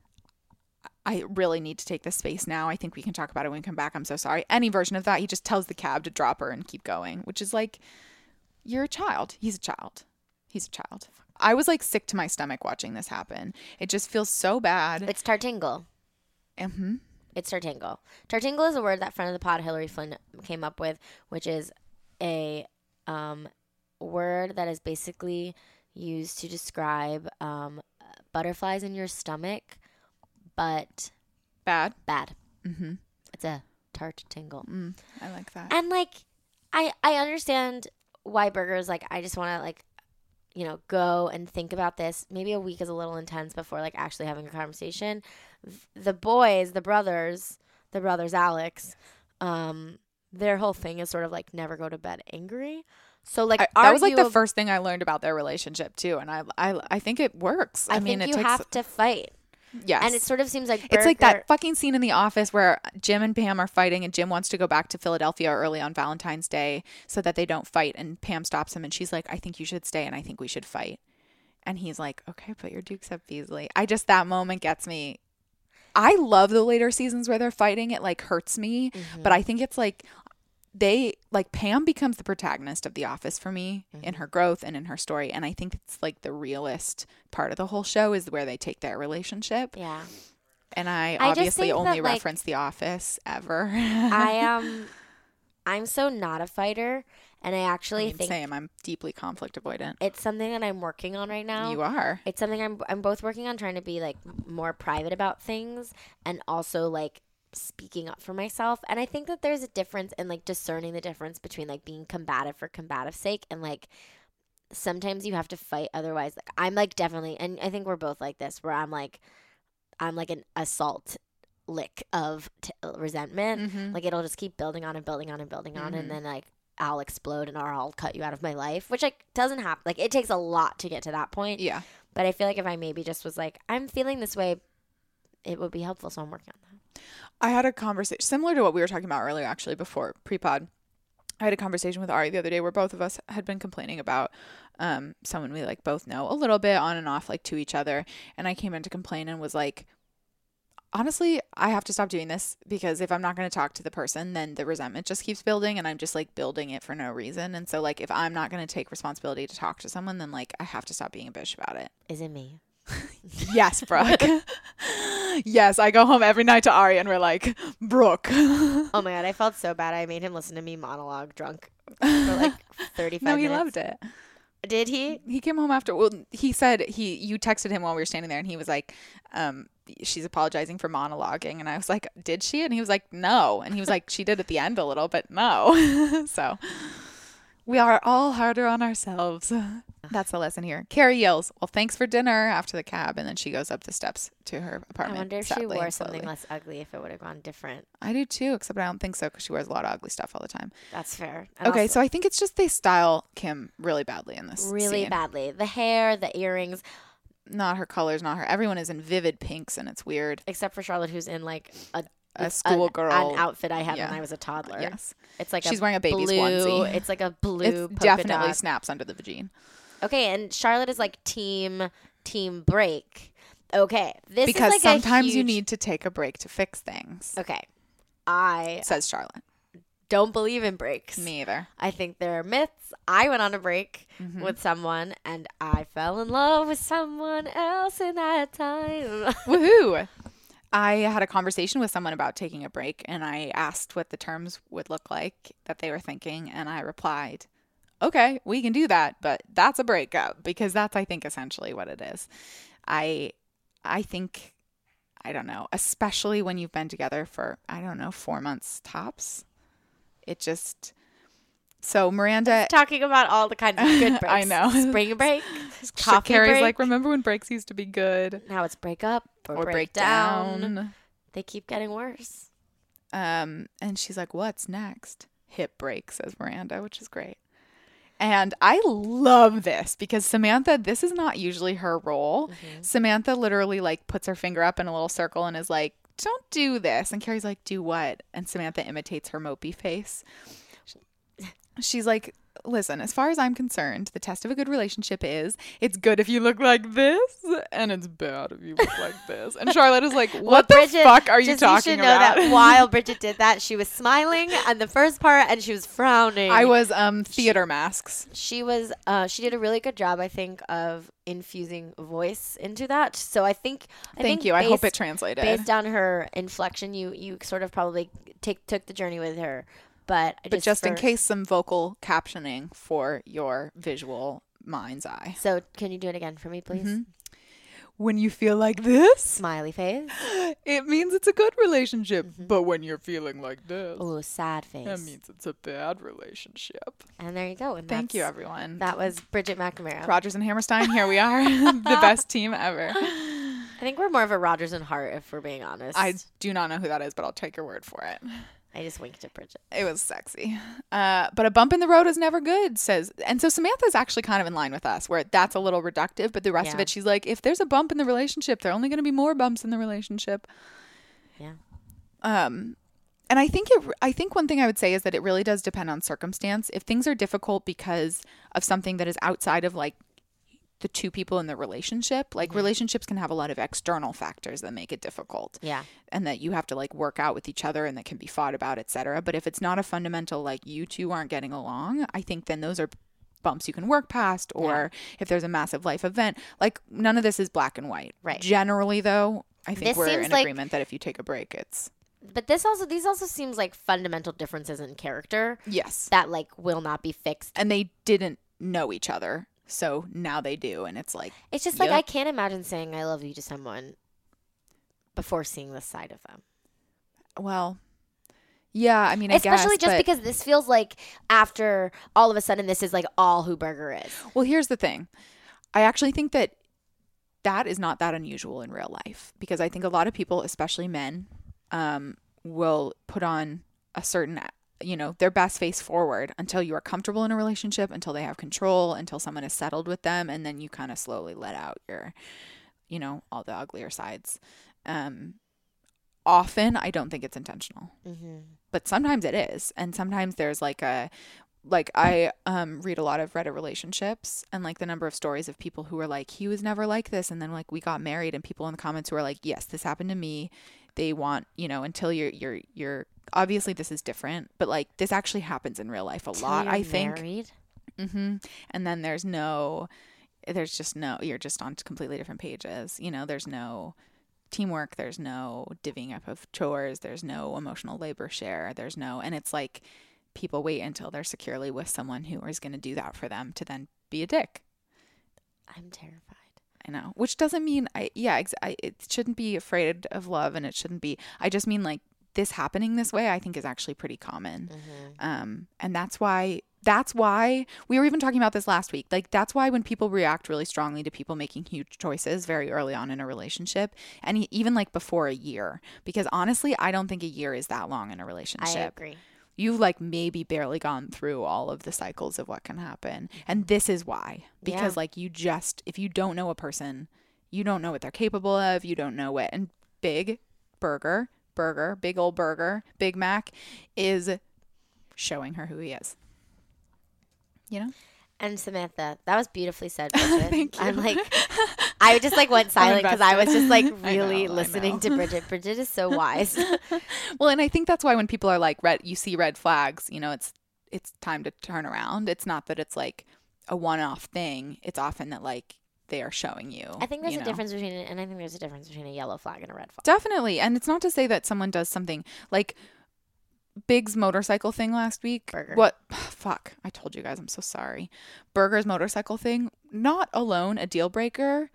"I really need to take this space now. I think we can talk about it when we come back. I'm so sorry." Any version of that, he just tells the cab to drop her and keep going, which is like, you're a child. He's a child. He's a child. I was like sick to my stomach watching this happen. It just feels so bad. It's tartingle. Mm-hmm. It's tartingle. Tartingle is a word that friend of the pod Hillary Flynn came up with, which is a word that is basically used to describe butterflies in your stomach, but Bad. Mm-hmm. It's a tartingle. I like that. And like, I understand why Burger's like, I just want to like, go and think about this. Maybe a week is a little intense before like actually having a conversation. The brothers Alex, their whole thing is sort of like never go to bed angry. So like that was like the first thing I learned about their relationship too, and I think it works. I mean, you have to fight. Yes. And it sort of seems like it's like that fucking scene in The Office where Jim and Pam are fighting and Jim wants to go back to Philadelphia early on Valentine's Day so that they don't fight, and Pam stops him and she's like, "I think you should stay and I think we should fight." And he's like, "Okay, put your dukes up, Beasley." That moment gets me. I love the later seasons where they're fighting. It like hurts me, but I think it's like Pam becomes the protagonist of The Office for me in her growth and in her story. And I think it's like the realest part of the whole show is where they take their relationship. Yeah. And I obviously only reference The Office ever. I'm so not a fighter. And I actually think same. I'm deeply conflict avoidant. It's something that I'm working on right now. You are. It's something I'm both working on, trying to be like more private about things and also like speaking up for myself. And I think that there's a difference in like discerning the difference between like being combative for combative's sake and like sometimes you have to fight otherwise. Like I'm like definitely, and I think we're both like this, where I'm like an assault lick of resentment. Like it'll just keep building on and building on and building on, and then like I'll explode and I'll cut you out of my life, which like doesn't happen. Like it takes a lot to get to that point. Yeah. But I feel like if I maybe just was like, I'm feeling this way, it would be helpful. So I'm working on that. I had a conversation similar to what we were talking about earlier, actually, before pre-pod. I had a conversation with Ari the other day where both of us had been complaining about someone we like both know a little bit on and off, like to each other. And I came in to complain and was like, honestly, I have to stop doing this because if I'm not going to talk to the person, then the resentment just keeps building and I'm just like building it for no reason. And so like if I'm not going to take responsibility to talk to someone, then like I have to stop being a bitch about it. Is it me? Yes, Brooke. Yes, I go home every night to Ari and we're like, Brooke. Oh my God, I felt so bad. I made him listen to me monologue drunk for like 35 minutes. No, he loved it. Did he? He came home after. Well, he said you texted him while we were standing there and he was like, she's apologizing for monologuing. And I was like, did she? And he was like, no. And he was like, she did at the end a little, but no. So we are all harder on ourselves. That's the lesson here. Carrie yells, "Well, thanks for dinner," after the cab, and then she goes up the steps to her apartment. I wonder if she wore something less ugly, if it would have gone different. I do too, except I don't think so because she wears a lot of ugly stuff all the time. That's fair. And okay, also, so I think it's just they style Kim really badly in this really scene. badly. The hair, the earrings. Not her colors, not her. Everyone is in vivid pinks, and it's weird. Except for Charlotte, who's in like a schoolgirl an outfit I had when I was a toddler. Yes, it's like she's wearing a baby's blue, onesie. It's like a blue. It definitely dot. snaps under the vagine. Okay, and Charlotte is like team break. Okay, this because is like sometimes a huge... you need to take a break to fix things. Okay, says Charlotte. don't believe in breaks. Me either. I think there are myths. I went on a break with someone, and I fell in love with someone else in that time. Woohoo! I had a conversation with someone about taking a break, and I asked what the terms would look like that they were thinking, and I replied, okay, we can do that, but that's a breakup, because that's, I think, essentially what it is. I think, I don't know, especially when you've been together for, 4 months tops. It just... So Miranda... Talking about all the kinds of good breaks. I know. Spring break, coffee Carrie's break. like, remember when breaks used to be good? Now it's break up or break down. down. They keep getting worse. And she's like, what's next? Hip break, says Miranda, which is great. And I love this because Samantha, this is not usually her role. Samantha literally like puts her finger up in a little circle and is like, don't do this. And Carrie's like, do what? And Samantha imitates her mopey face. She's like, listen, as far as I'm concerned, the test of a good relationship is it's good if you look like this and it's bad if you look like this. And Charlotte is like, what the fuck are you talking about? You should know that while Bridget did that, she was smiling on the first part and she was frowning. I was theater masks. She was she did a really good job, I think, of infusing voice into that. So I think Thank you. I hope it translated. Based on her inflection, you sort of probably took the journey with her. But just in case, some vocal captioning for your visual mind's eye. So can you do it again for me, please? When you feel like this, smiley face, it means it's a good relationship. But when you're feeling like this, oh, sad face, that means it's a bad relationship. And there you go. And thank you, everyone. That was Bridget McNamara. Rodgers and Hammerstein, here we are. The best team ever. I think we're more of a Rodgers and Hart, if we're being honest. I do not know who that is, but I'll take your word for it. I just winked at Bridget. It was sexy. But a bump in the road is never good, says. And so Samantha's actually kind of in line with us, where that's a little reductive. But the rest of it, she's like, if there's a bump in the relationship, there are only going to be more bumps in the relationship. Yeah. And I think one thing I would say is that it really does depend on circumstance. If things are difficult because of something that is outside of like the two people in the relationship, like relationships can have a lot of external factors that make it difficult. Yeah. And that you have to like work out with each other and that can be fought about, etc. But if it's not a fundamental, like you two aren't getting along, I think then those are bumps you can work past. Or if there's a massive life event, like none of this is black and white. Right. Generally though, I think we're in like, agreement that if you take a break, it's. But these also seems like fundamental differences in character. Yes. That like will not be fixed. And they didn't know each other. So now they do, and it's like... It's just like I can't imagine saying I love you to someone before seeing this side of them. Well, yeah, I mean, I guess. Especially just because this feels like after all of a sudden this is like all who Berger is. Well, here's the thing. I actually think that is not that unusual in real life. Because I think a lot of people, especially men, will put on a certain... their best face forward until you are comfortable in a relationship, until they have control, until someone is settled with them. And then you kind of slowly let out your, all the uglier sides. Often I don't think it's intentional, but sometimes it is. And sometimes there's I read a lot of Reddit relationships and like the number of stories of people who were like, he was never like this. And then like we got married and people in the comments who are like, yes, this happened to me. They want, until you're obviously this is different, but like this actually happens in real life a lot, I think. Married? And then you're just on completely different pages. There's no teamwork. There's no divvying up of chores. There's no emotional labor share. And it's like people wait until they're securely with someone who is going to do that for them to then be a dick. I'm terrified. I know, which doesn't mean it shouldn't be afraid of love, and it shouldn't be. I just mean like this happening this way, I think is actually pretty common. And that's why we were even talking about this last week. Like that's why when people react really strongly to people making huge choices very early on in a relationship, and even like before a year, because honestly, I don't think a year is that long in a relationship. I agree. You've like maybe barely gone through all of the cycles of what can happen. And this is why. Because like if you don't know a person, you don't know what they're capable of. You don't know what. And Big old Burger, Big Mac is showing her who he is. And Samantha, that was beautifully said, Bridget. Thank you. I'm like, I just like went silent because I was just like really I know. listening to Bridget. Bridget is so wise. Well, and I think that's why when people are like, you see red flags, you know, it's time to turn around. It's not that it's like a one-off thing. It's often that like they are showing you. I think there's you a know? difference between it, and I think there's a difference between a yellow flag and a red flag. Definitely. And it's not to say that someone does something like Big's motorcycle thing last week. Burger. What? Fuck. I told you guys. I'm so sorry. Burger's motorcycle thing, not alone a deal breaker,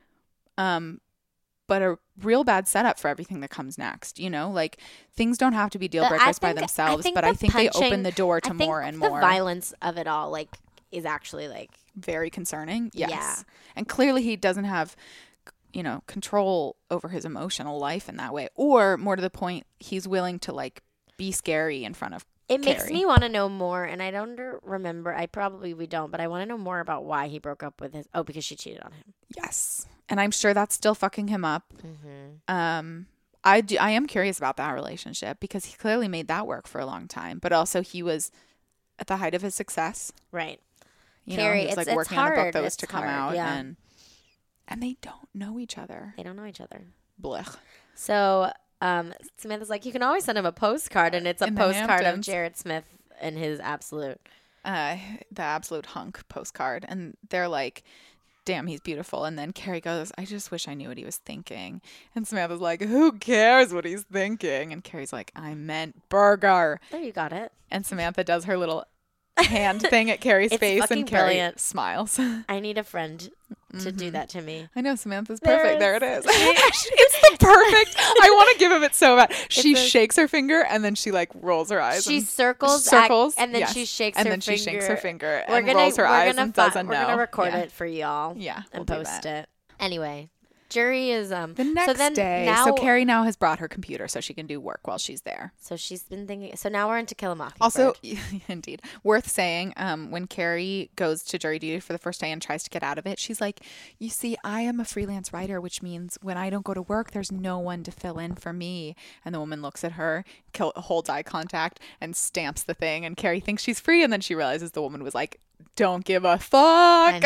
but a real bad setup for everything that comes next. You know, like things don't have to be deal But breakers by themselves, but I think they open the door to more and more. The violence of it all, like, is actually like Very concerning. Yes. Yeah. And clearly he doesn't have, you know, control over his emotional life in that way. Or more to the point, he's willing to like be scary in front of It makes Carrie. me want to know more, and I don't remember. We don't, but I want to know more about why he broke up with his. Oh, because she cheated on him. Yes. And I'm sure that's still fucking him up. Mm-hmm. I am curious about that relationship because he clearly made that work for a long time, but also he was at the height of his success. Right. You Carrie, know, he was like it's working on the book hard. that was It's to come hard, out, yeah. and they don't know each other. They don't know each other. Blech. So Samantha's like, you can always send him a postcard, and it's a In the postcard of Hamptons. Jared Smith and his absolute. The absolute hunk postcard, and they're like, damn, he's beautiful. And then Carrie goes, I just wish I knew what he was thinking. And Samantha's like, who cares what he's thinking? And Carrie's like, I meant burger. There, you got it. And Samantha does her little hand thing at Carrie's It's face, fucking and Carrie brilliant. smiles. I need a friend to do that to me. I know, Samantha's There perfect. There it is. is. It's the perfect. I want to give him it so bad. She a- shakes her finger and then she like rolls her eyes. She and circles, circles, and then yes. she shakes and her then finger. she shakes her finger We're and gonna rolls her we're eyes gonna and does a no. We're gonna record Yeah. it for y'all. Yeah, and we'll do post that. it. Anyway, jury is The next so then day, Now, so Carrie now has brought her computer so she can do work while she's there. So she's been thinking. So now we're into Kill a Mockingbird. Also, indeed, worth saying, when Carrie goes to jury duty for the first day and tries to get out of it, she's like, you see, I am a freelance writer, which means when I don't go to work, there's no one to fill in for me. And the woman looks at her, holds eye contact, and stamps the thing. And Carrie thinks she's free. And then she realizes the woman was like, don't give a fuck.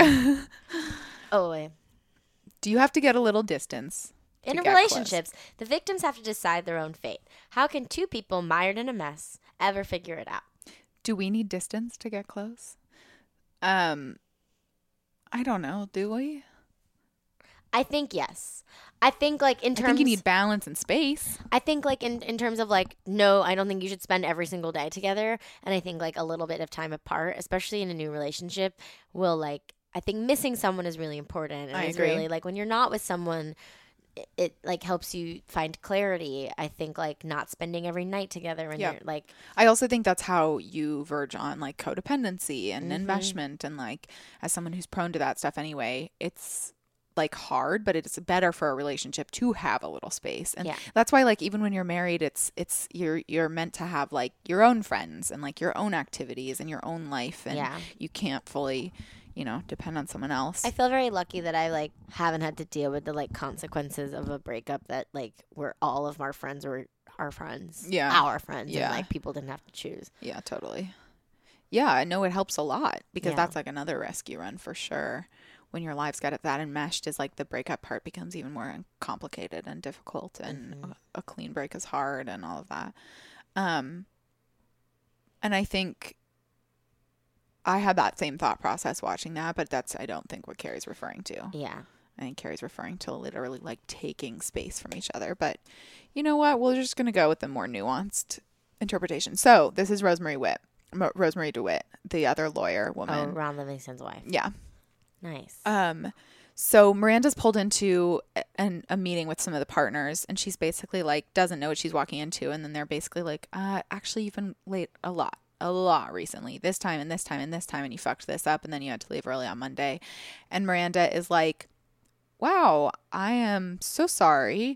oh wait. Do you have to get a little distance? to In get relationships, the victims have to decide their own fate. How can two people mired in a mess ever figure it out? close? Do we need distance to get close? I don't know. Do we? I think yes. I think like in terms. I think you need balance and space. I think like in terms of like no, I don't think you should spend every single day together. And I think like a little bit of time apart, especially in a new relationship, will like I think missing someone is really important. And I it's agree. really like when you're not with someone, it like helps you find clarity. I think like not spending every night together and Yeah. you're like I also think that's how you verge on like codependency and Mm-hmm. enmeshment. And like as someone who's prone to that stuff anyway, it's like hard, but it's better for a relationship to have a little space. And Yeah. that's why like even when you're married, it's you're meant to have like your own friends and like your own activities and your own life, and Yeah. you can't fully, you know, depend on someone else. I feel very lucky that I like haven't had to deal with the like consequences of a breakup that like where all of our friends were our friends. Yeah. Our friends. Yeah. And like people didn't have to choose. Yeah, totally. Yeah, I know it helps a lot because Yeah. that's like another rescue run for sure. When your lives get that enmeshed, is like the breakup part becomes even more complicated and difficult, and a clean break is hard and all of that. And I think I had that same thought process watching that, but that's I don't think what Carrie's referring to. Yeah. I think Carrie's referring to literally like taking space from each other. But you know what? We're just going to go with the more nuanced interpretation. So this is Rosemary DeWitt, the other lawyer Oh, woman. Ron Livingston's wife. Yeah. Nice. So Miranda's pulled into a meeting with some of the partners, and she's basically like doesn't know what she's walking into. And then they're basically like, actually, you've been late a lot recently. This time and this time and this time, and you fucked this up, and then you had to leave early on Monday. And Miranda is like, wow, I am so sorry.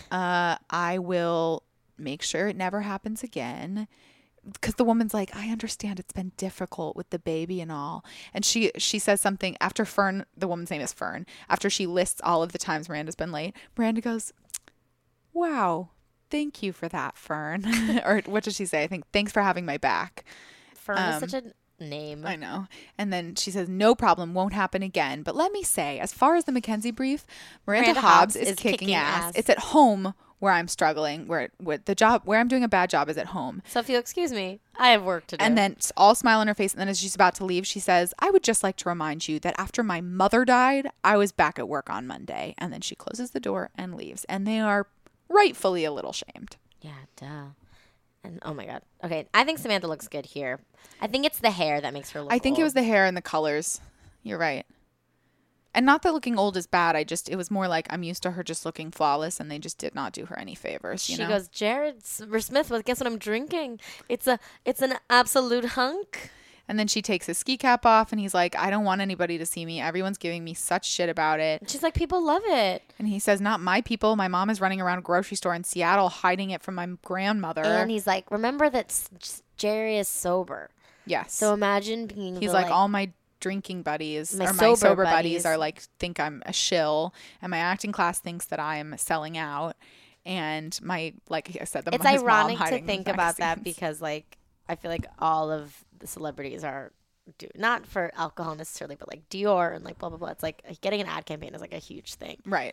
I will make sure it never happens again. Because the woman's like, I understand it's been difficult with the baby and all. And she says something after Fern, the woman's name is Fern, after she lists all of the times Miranda's been late, Miranda goes, wow, thank you for that, Fern. Or what did she say? I think, thanks for having my back. Fern is such name. I know. And then she says, no problem, won't happen again. But let me say, as far as the Mackenzie brief, Miranda Hobbs is kicking ass. It's at home where I'm struggling, where I'm doing a bad job is at home. So if you'll excuse me, I have work to do. And then it's all smile on her face. And then as she's about to leave, she says, I would just like to remind you that after my mother died, I was back at work on Monday. And then she closes the door and leaves. And they are rightfully a little shamed. Yeah, duh. And oh my God. Okay, I think Samantha looks good here. I think it's the hair that makes her look I think old. it was the hair and the colors. You're right. And not that looking old is bad. It was more like I'm used to her just looking flawless, and they just did not do her any favors. She goes, Jared Smith, well, guess what I'm drinking? It's an absolute hunk. And then she takes his ski cap off, and he's like, I don't want anybody to see me. Everyone's giving me such shit about it. She's like, people love it. And he says, not my people. My mom is running around a grocery store in Seattle hiding it from my grandmother. And he's like, remember that Jerry is sober. Yes. So imagine being He's like, all my drinking buddies my or my sober buddies buddies are like, think I'm a shill, and my acting class thinks that I'm selling out. And my, like I said, it's his ironic mom to think about that magazines. because like I feel like all of the celebrities are not for alcohol necessarily, but like Dior and like blah blah blah. It's like getting an ad campaign is like a huge thing, Right.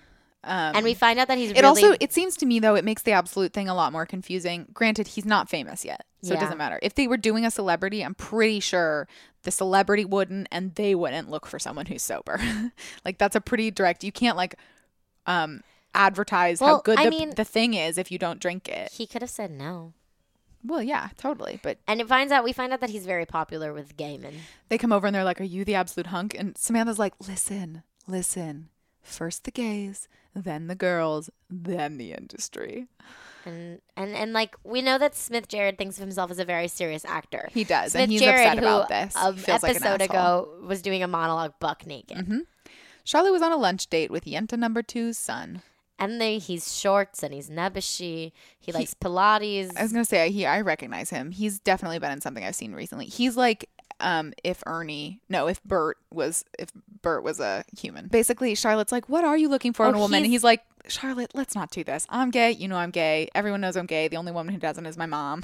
And we find out that he's it seems to me though, it makes the absolute thing a lot more confusing. Granted, he's not famous yet, so it Yeah. doesn't matter. If they were doing a celebrity, I'm pretty sure the celebrity wouldn't, and they wouldn't look for someone who's sober. Like that's a pretty direct. You can't like advertise how Well, good I mean, the thing is if you don't drink it. he could have said no. Well, yeah, totally. But And we find out that he's very popular with gay men. they come over and they're like, "Are you the absolute hunk?" And Samantha's like, "Listen. First the gays, then the girls, then the industry." And like we know that Smith Jared thinks of himself as a very serious actor. He does, Smith and he's Jared, upset about this. Who He feels like an episode asshole. ago was doing a monologue buck naked. Charlotte was on a lunch date with Yenta number 2's son. And he's shorts and he's nebbishy. He likes Pilates. I was gonna say I recognize him. He's definitely been in something I've seen recently. He's like if Bert was a human. Basically, Charlotte's like, "What are you looking for in a woman?" And he's like, "Charlotte, let's not do this. I'm gay. You know I'm gay. Everyone knows I'm gay. The only woman who doesn't is my mom."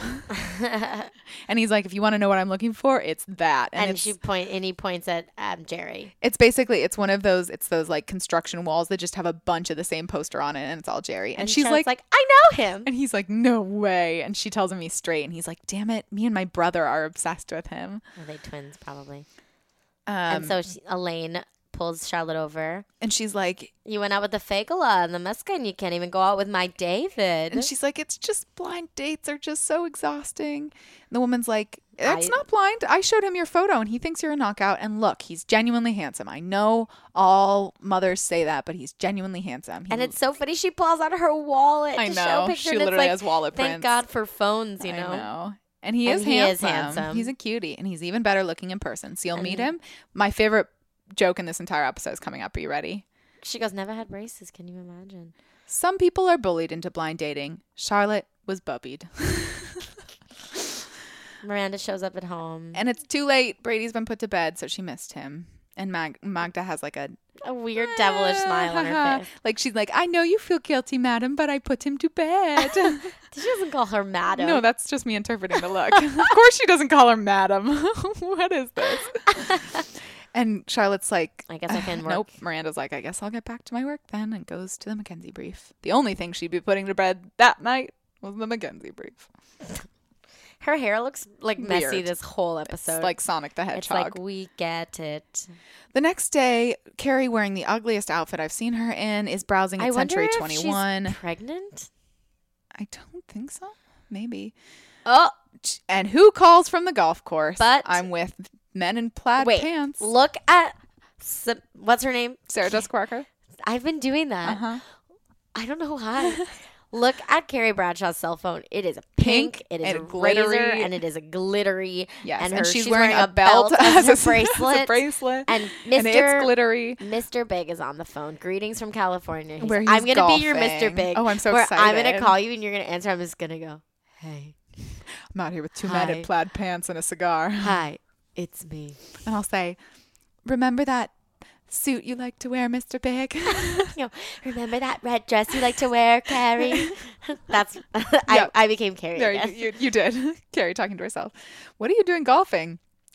And he's like, "If you want to know what I'm looking for, it's that." And he points at Jerry. It's basically one of those. It's those like construction walls that just have a bunch of the same poster on it, and it's all Jerry. And she's Charlotte's like, I know him. and he's like, "No way." And she tells him he's straight, and he's like, "Damn it, me and my brother are obsessed with him." Are they twins probably? And so Elaine pulls Charlotte over. And she's like, You went out with the Fagala and the Mesca, and you can't even go out with my David. and she's like, "It's just blind dates are just so exhausting." And the woman's like, "It's I- not blind. I showed him your photo, and he thinks you're a knockout. And look, he's genuinely handsome. I know all mothers say that, but he's genuinely handsome." And it's so funny. She pulls out her wallet I to know. show pictures. She and it's literally like, has wallet Thank prints. God for phones, you know. I know. And he And is he is handsome. handsome. He's a cutie, and he's even better looking in person. So you'll meet him. My favorite joke in this entire episode is coming up. Are you ready? She goes, never had braces. Can you imagine? Some people are bullied into blind dating. Charlotte was bubbied. Miranda shows up at home. And it's too late. Brady's been put to bed, so she missed him. And Magda has like a weird devilish smile on her face. Like she's like, "I know you feel guilty, madam, but I put him to bed." She doesn't call her madam. No, that's just me interpreting the look. Of course she doesn't call her madam. What is this? And Charlotte's like, I guess I can work. Nope. Miranda's like, "I guess I'll get back to my work then," and goes to the Mackenzie brief. The only thing she'd be putting to bed that night was the Mackenzie brief. Her hair looks like messy Weird. this whole episode. It's like Sonic the Hedgehog. It's like, we get it. The next day, Carrie, wearing the ugliest outfit I've seen her in, is browsing at I wonder Century if 21. she's pregnant? I don't think so. Maybe. Oh, And who calls from the golf course? But- I'm with men in plaid wait. pants. Look at... what's her name? Sarah Jessica Parker. I've been doing that. Uh-huh. I don't know why. Look at Carrie Bradshaw's cell phone. It is pink. It is and a glittery. razor, and it is a glittery. Yes, and, she's wearing a belt as as a a bracelet. as a bracelet. And And it's glittery. Mr. Big is on the phone. Greetings from California. Where he's I'm gonna be your golfing. Mr. Big. Oh, I'm so where I'm excited. gonna call you and you're gonna answer. I'm just gonna go, hey, I'm out here with two men in Hi. plaid pants and a cigar. hi, it's me. And I'll say, "Remember that suit you like to wear, Mr. Big?" You know, remember that red dress you like to wear, Carrie? That's Yep. I became Carrie. There, again. you did. Carrie talking to herself. "What are you doing golfing?"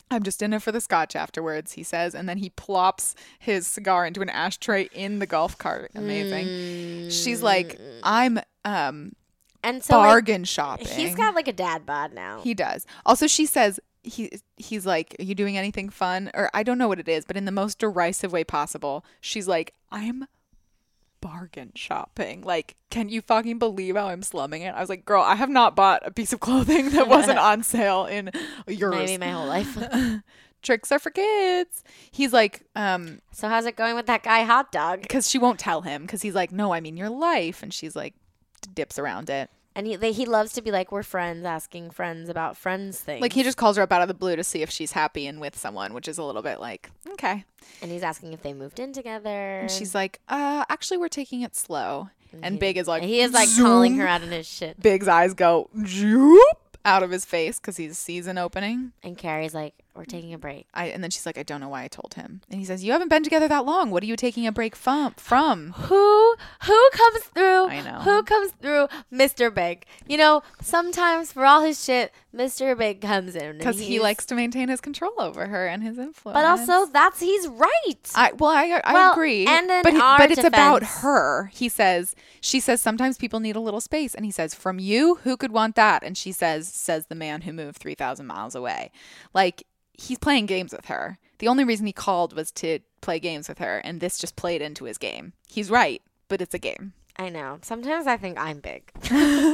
I'm just in it for the scotch afterwards, he says. And then he plops his cigar into an ashtray in the golf cart. Amazing. She's like, I'm And so bargain shopping. he's got like a dad bod now. He does. Also, she says, he's like, are you doing anything fun? Or I don't know what it is, but in the most derisive way possible, she's like, I'm bargain shopping. Like, can you fucking believe how I'm slumming it? I was like, girl, I have not bought a piece of clothing that wasn't on sale in years. Maybe my whole life. Tricks are for kids. He's like, So how's it going with that guy hot dog? because she won't tell him, because he's like, no, I mean your life. And she's like, dips around it. And he loves to be like, we're friends, asking friends about friends things. Like, he just calls her up out of the blue to see if she's happy and with someone, which is a little bit like, okay. And he's asking if they moved in together. And she's like, actually, we're taking it slow. And Big is like, he is like zoom. calling her out in his shit. Big's eyes go zoop out of his face because he's season opening. And Carrie's like, we're taking a break. And then she's like, I don't know why I told him. And he says, you haven't been together that long. What are you taking a break from? Who comes through? I know. Who comes through? Mr. Big. You know, sometimes for all his shit, Mr. Big comes in. Because he likes to maintain his control over her and his influence. But also, he's right. I agree. And in but our it's about defense- her. She says sometimes people need a little space. And he says, from you, who could want that? And she says the man who moved 3,000 miles away. Like, he's playing games with her. The only reason he called was to play games with her. And this just played into his game. He's right, but it's a game. I know. Sometimes I think I'm big. Honestly,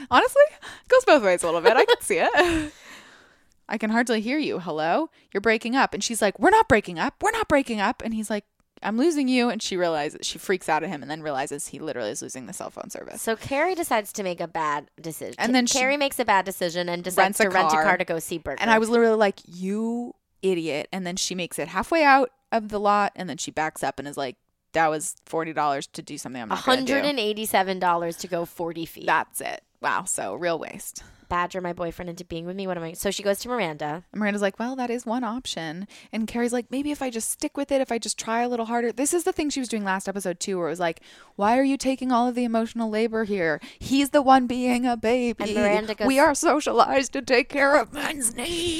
it goes both ways a little bit. I can see it. I can hardly hear you. Hello? You're breaking up. And she's like, we're not breaking up. We're not breaking up. And he's like, I'm losing you. And she freaks out at him and then realizes he literally is losing the cell phone service. So Carrie decides to make a bad decision. And then Carrie makes a bad decision and decides to rent a car to go see Burger. And I was literally like, you idiot. And then she makes it halfway out of the lot. And then she backs up and is like, that was $40 to do something I'm not going to do. $187 to go 40 feet. That's it. Wow. So real waste. Badger my boyfriend into being with me. What am I? So she goes to Miranda. And Miranda's like, well, that is one option. And Carrie's like, maybe if I just stick with it, if I just try a little harder. This is the thing she was doing last episode too, where it was like, why are you taking all of the emotional labor here? He's the one being a baby. And Miranda goes, we are socialized to take care of men's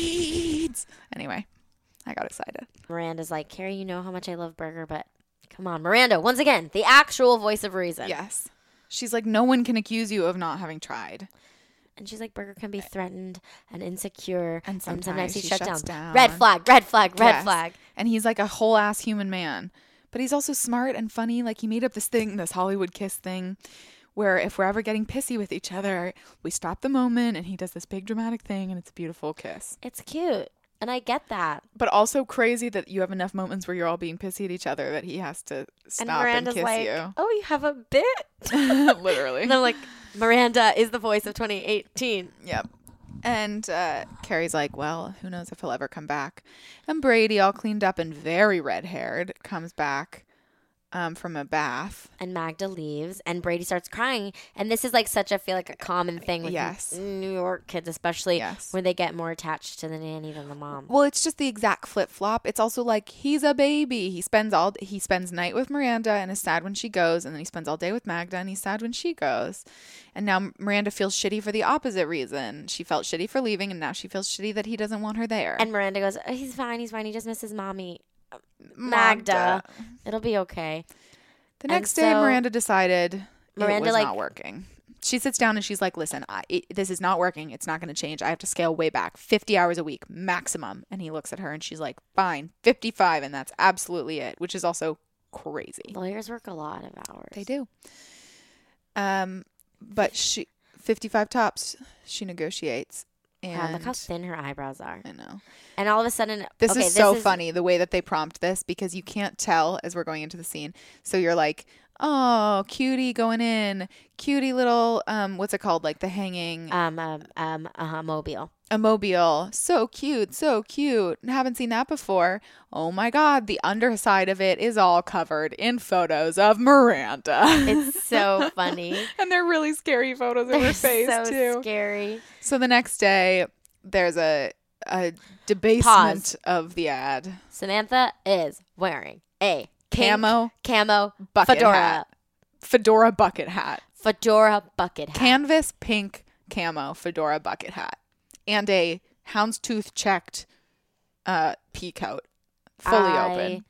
needs. Anyway, I got excited. Miranda's like, Carrie, you know how much I love Burger, but come on. Miranda, once again, the actual voice of reason. Yes. She's like, no one can accuse you of not having tried. And she's like, Burger can be threatened and insecure. And sometimes he's he shut shuts down. down. Red flag, red flag, red Yes. flag. And he's like a whole ass human man. But he's also smart and funny. Like, he made up this Hollywood kiss thing, where if we're ever getting pissy with each other, we stop the moment and he does this big dramatic thing and it's a beautiful kiss. It's cute. And I get that. But also crazy that you have enough moments where you're all being pissy at each other that he has to stop and Miranda's kiss like, you. oh, you have a bit? Literally. And I'm like, Miranda is the voice of 2018. Yep. And Carrie's like, well, who knows if he'll ever come back. And Brady, all cleaned up and very red-haired, comes back from a bath. And Magda leaves, and Brady starts crying. And this is like I feel like a common thing with Yes. New York kids, especially Yes. where they get more attached to the nanny than the mom. Well, it's just the exact flip-flop. It's also like, he's a baby. He spends night with Miranda and is sad when she goes, and then he spends all day with Magda and he's sad when she goes. And now Miranda feels shitty for the opposite reason. She felt shitty for leaving, and now she feels shitty that he doesn't want her there. And Miranda goes, oh, he's fine. He just misses mommy. Magda. It'll be okay. The next And day, so- Miranda decided Miranda, it was like- not working. She sits down and she's like, listen, this is not working. It's not going to change. I have to scale way back. 50 hours a week, maximum. And he looks at her and she's like, fine, 55. And that's absolutely it, which is also crazy. Lawyers work a lot of hours. They do. But 55 tops, she negotiates. And God, look how thin her eyebrows are. I know. And all of a sudden, This is so funny, the way that they prompt this, because you can't tell as we're going into the scene. So you're like, oh, cutie going in. Cutie little, what's it called? Like the hanging. Mobile. A mobile. So cute, so cute. Haven't seen that before. Oh my God. The underside of it is all covered in photos of Miranda. It's so funny. And they're really scary photos of her face, so too. scary. So the next day, there's a debasement of the ad. Samantha is wearing a Camo bucket fedora hat. Fedora bucket hat. Fedora bucket hat. Canvas pink camo fedora bucket hat. And a houndstooth checked pea coat, fully open.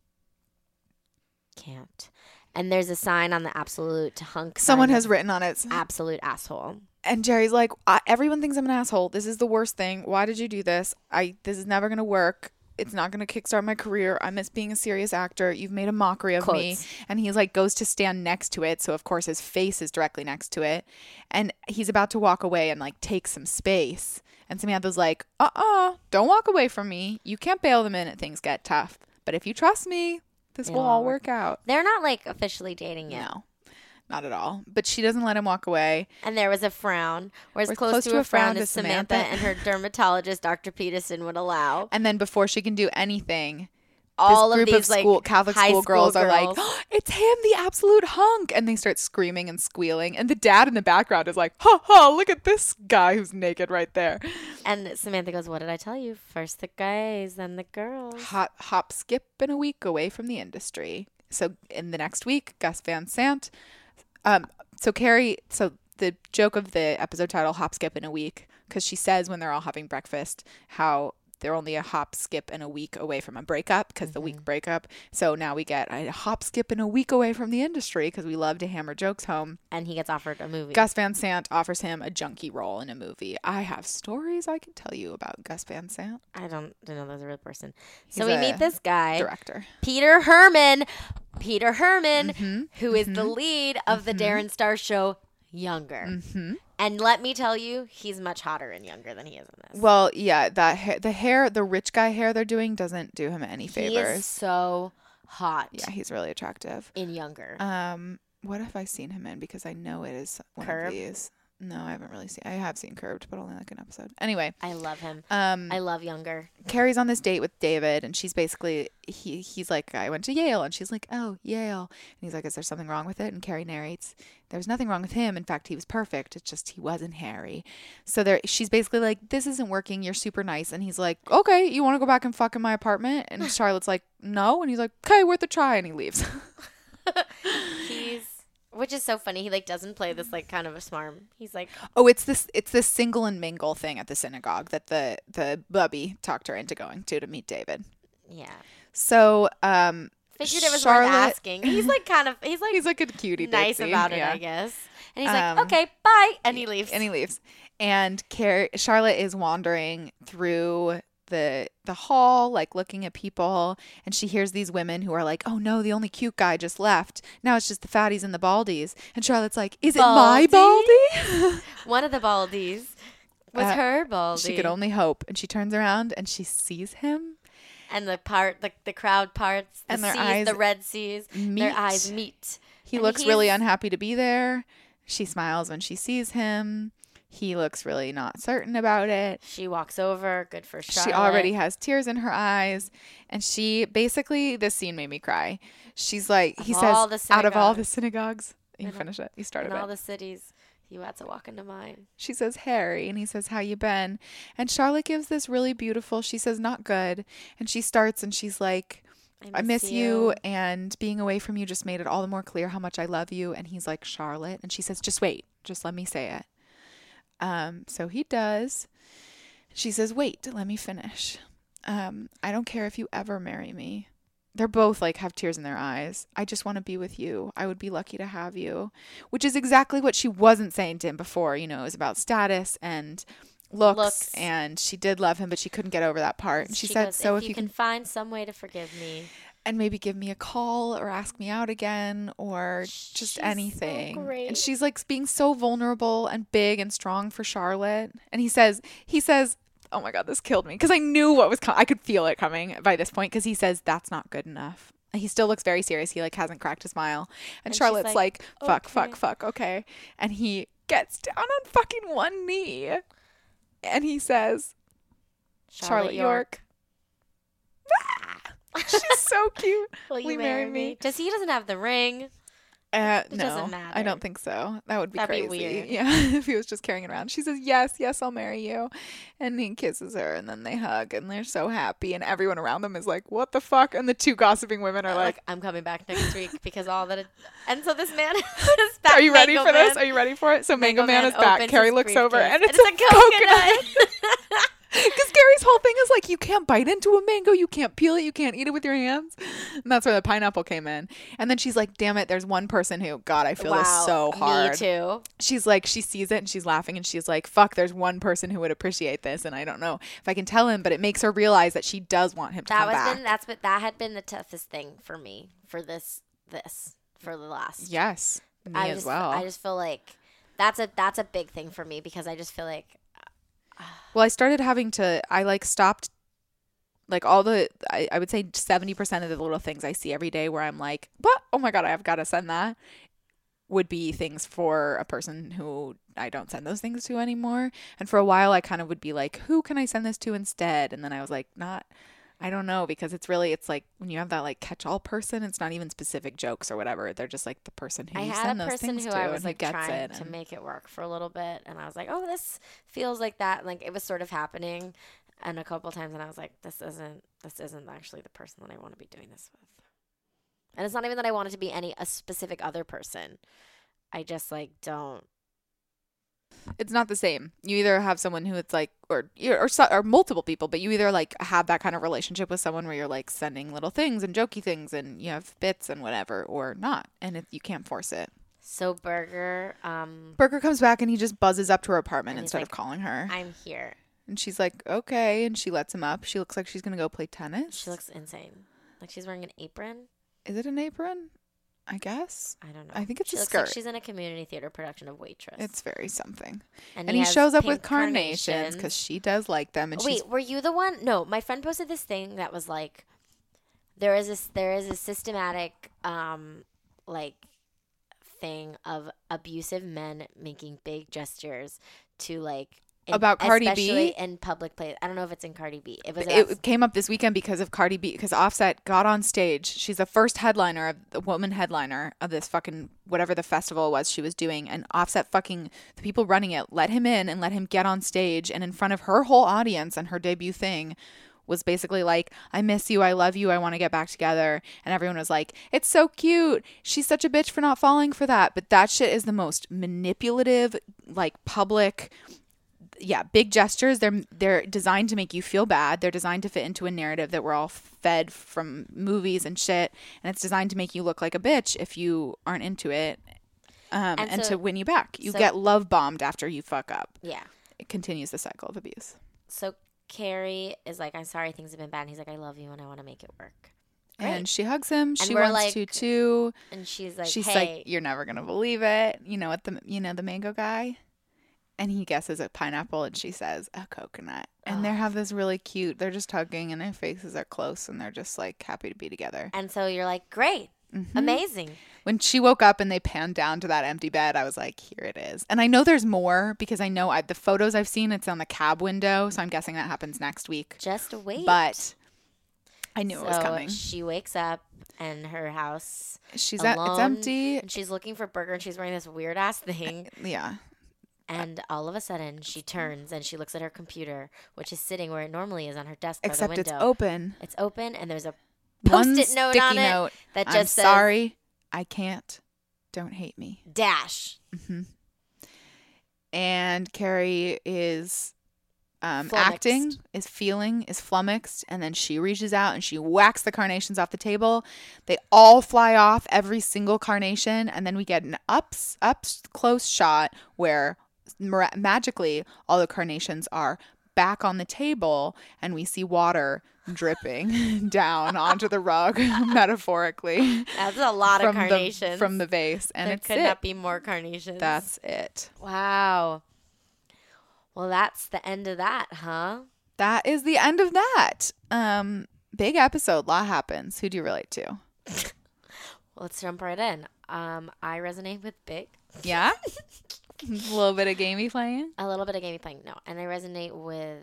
Can't. And there's a sign on the absolute hunk. Someone has written on it, absolute asshole. And Jerry's like, everyone thinks I'm an asshole. This is the worst thing. Why did you do this? This is never going to work. It's not going to kickstart my career. I miss being a serious actor. You've made a mockery of me. And he's like, goes to stand next to it. So of course his face is directly next to it. And he's about to walk away and like take some space. And Samantha's like, don't walk away from me. You can't bail the minute things get tough. But if you trust me, this will all work out. They're not like officially dating yet. No. Not at all. But she doesn't let him walk away. And there was a frown. Whereas close to a frown as Samantha and her dermatologist, Dr. Peterson, would allow. And then before she can do anything, all this of group these of Catholic school girls are like, oh, it's him, the absolute hunk. And they start screaming and squealing. And the dad in the background is like, ha ha, look at this guy who's naked right there. And Samantha goes, what did I tell you? First the guys, then the girls. Hop, skip, and a week away from the industry. So in the next week, Gus Van Sant. So the joke of the episode title, Hop, Skip, in a Week, because she says when they're all having breakfast how they're only a hop, skip, and a week away from a breakup because the week breakup. So now we get a hop, skip, and a week away from the industry because we love to hammer jokes home. And he gets offered a movie. Gus Van Sant offers him a junkie role in a movie. I have stories I can tell you about Gus Van Sant. I don't know there's a real person. So we meet this guy. Director. Peter Herman, who is the lead of the Darren Star show, Younger. And let me tell you, he's much hotter and younger than he is in this. Well, yeah, the rich guy hair they're doing doesn't do him any favors. He is so hot. Yeah, he's really attractive. In Younger. What have I seen him in? Because I know it is one Curb? of these. No, I haven't really seen. I have seen Curbed, but only like an episode. Anyway, I love him. I love Younger. Carrie's on this date with David, and she's basically he's like, I went to Yale, and she's like, oh, Yale, and he's like, is there something wrong with it? And Carrie narrates, there was nothing wrong with him. In fact, he was perfect. It's just he wasn't Harry. So she's basically like, this isn't working. You're super nice, and he's like, okay, you want to go back and fuck in my apartment? And Charlotte's like, no, and he's like, okay, worth a try, and he leaves. Which is so funny. He like doesn't play this like kind of a smarm. He's like, oh, it's this single and mingle thing at the synagogue that the bubby talked her into going to meet David. Yeah. So figured it was worth asking. He's like he's like a cutie, nice Bitsy. about it, I guess. And he's like, okay, bye, and he leaves. And Charlotte is wandering through the hall, like looking at people, and she hears these women who are like, oh no, the only cute guy just left, now it's just the fatties and the baldies. And Charlotte's like, is it my baldy? One of the baldies was her baldy. She could only hope. And she turns around and she sees him, and the crowd parts, and the red seas meet. Their eyes meet. He looks really unhappy to be there. She smiles when she sees him. He looks really not certain about it. She walks over. Good for Charlotte. She already has tears in her eyes. And she basically, this scene made me cry. She's like, he says, out of all the synagogues. You finish it. You started it. In all the cities, you had to walk into mine. She says, Harry. And he says, how you been? And Charlotte gives this really beautiful, she says, not good. And she starts and she's like, I miss you, and being away from you just made it all the more clear how much I love you. And he's like, Charlotte. And she says, just wait. Just let me say it. So he does. She says, wait, let me finish. I don't care if you ever marry me. They're both like have tears in their eyes. I just want to be with you. I would be lucky to have you, which is exactly what she wasn't saying to him before. You know, it was about status and looks. And she did love him, but she couldn't get over that part. And she said, goes, so if you can find some way to forgive me. And maybe give me a call or ask me out again or just anything. So great. And she's like being so vulnerable and big and strong for Charlotte. And he says, oh my God, this killed me. Because I knew what was coming. I could feel it coming by this point because he says, that's not good enough. And he still looks very serious. He like hasn't cracked a smile. And Charlotte's like, fuck, okay. And he gets down on fucking one knee. And he says, Charlotte York. She's so cute. Will you marry me? He doesn't have the ring. No, doesn't matter. I don't think so. That would be crazy. That'd be weird. Yeah, if he was just carrying it around. She says, yes, I'll marry you. And he kisses her, and then they hug, and they're so happy. And everyone around them is like, what the fuck? And the two gossiping women are like, I'm coming back next week because all that. And so this man is back. Are you ready for this? Are you ready for it? So Mango Man is back. Carrie looks over, and it's a coconut. Because Carrie's whole thing is like, you can't bite into a mango, you can't peel it, you can't eat it with your hands. And that's where the pineapple came in. And then she's like, damn it, there's one person who, God, I feel this so hard. Me too. She's like, she sees it and she's laughing and she's like, fuck, there's one person who would appreciate this. And I don't know if I can tell him, but it makes her realize that she does want him to come back. That had been the toughest thing for me for this for the last. Yes, me as well. I just feel like that's a big thing for me because I just feel like. Well, I started having to, I like stopped like all the, I would say 70% of the little things I see every day where I'm like, what? Oh my God, I've got to send that, would be things for a person who I don't send those things to anymore. And for a while I kind of would be like, who can I send this to instead? And then I was like, I don't know, because it's like when you have that like catch-all person, it's not even specific jokes or whatever. They're just like the person who you send those things to. I had a person who I was like trying to make it work for a little bit, and I was like, oh, this feels like that. Like it was sort of happening, and a couple times, and I was like, this isn't actually the person that I want to be doing this with. And it's not even that I want it to be a specific other person. I just like don't. It's not the same. You either have someone who it's like, or multiple people, but you either like have that kind of relationship with someone where you're like sending little things and jokey things and you have bits and whatever, or not, and you can't force it. So Burger comes back and he just buzzes up to her apartment instead of calling her. I'm here. And she's like, okay, and she lets him up. She looks like she's gonna go play tennis. She looks insane. Like she's wearing an apron. Is it an apron? I guess. I don't know. I think it's she a looks skirt. Like she's in a community theater production of Waitress. It's very something. And he shows up with carnations because she does like them. And wait, were you the one? No, my friend posted this thing that was like, there is a systematic like thing of abusive men making big gestures to like. About Cardi B? Especially in public place. I don't know if it's in Cardi B. It came up this weekend because of Cardi B, because Offset got on stage. She's the first woman headliner of this fucking whatever the festival was she was doing. And Offset the people running it let him in and let him get on stage. And in front of her whole audience and her debut thing was basically like, I miss you, I love you, I want to get back together. And everyone was like, it's so cute. She's such a bitch for not falling for that. But that shit is the most manipulative, like public... Yeah, big gestures. They're designed to make you feel bad. They're designed to fit into a narrative that we're all fed from movies and shit. And it's designed to make you look like a bitch if you aren't into it. And to win you back. You get love bombed after you fuck up. Yeah. It continues the cycle of abuse. So Carrie is like, I'm sorry things have been bad. And he's like, I love you and I want to make it work. Great. And she hugs him. And she wants to too. And she's like, hey. Like, you're never gonna believe it. You know what the mango guy. And he guesses a pineapple, and she says a coconut. And they have this really cute, they're just hugging, and their faces are close, and they're just, like, happy to be together. And so you're like, great. Mm-hmm. Amazing. When she woke up and they panned down to that empty bed, I was like, here it is. And I know there's more, because I know the photos I've seen, it's on the cab window, so I'm guessing that happens next week. Just wait. But I knew it was coming. She wakes up, and her house it's empty. And she's looking for Burger, and she's wearing this weird-ass thing. Yeah. And all of a sudden, she turns and she looks at her computer, which is sitting where it normally is on her desk by the window. Except it's open. It's open, and there's a Post-it note on it that just says, I'm sorry, I can't. Don't hate me. Dash. Mm-hmm. And Carrie is acting, is feeling, is flummoxed, and then she reaches out and she whacks the carnations off the table. They all fly off, every single carnation, and then we get an up close shot where magically all the carnations are back on the table and we see water dripping down onto the rug, metaphorically. That's a lot of carnations from the vase, and there could not be more carnations. That's it. Wow. Well, that's the end of that, huh? That is the end of that. Big episode. Lot happens. Who do you relate to? Well, let's jump right in. I resonate with Big. Yeah? A little bit of gamey playing? A little bit of gamey playing, no. And I resonate with...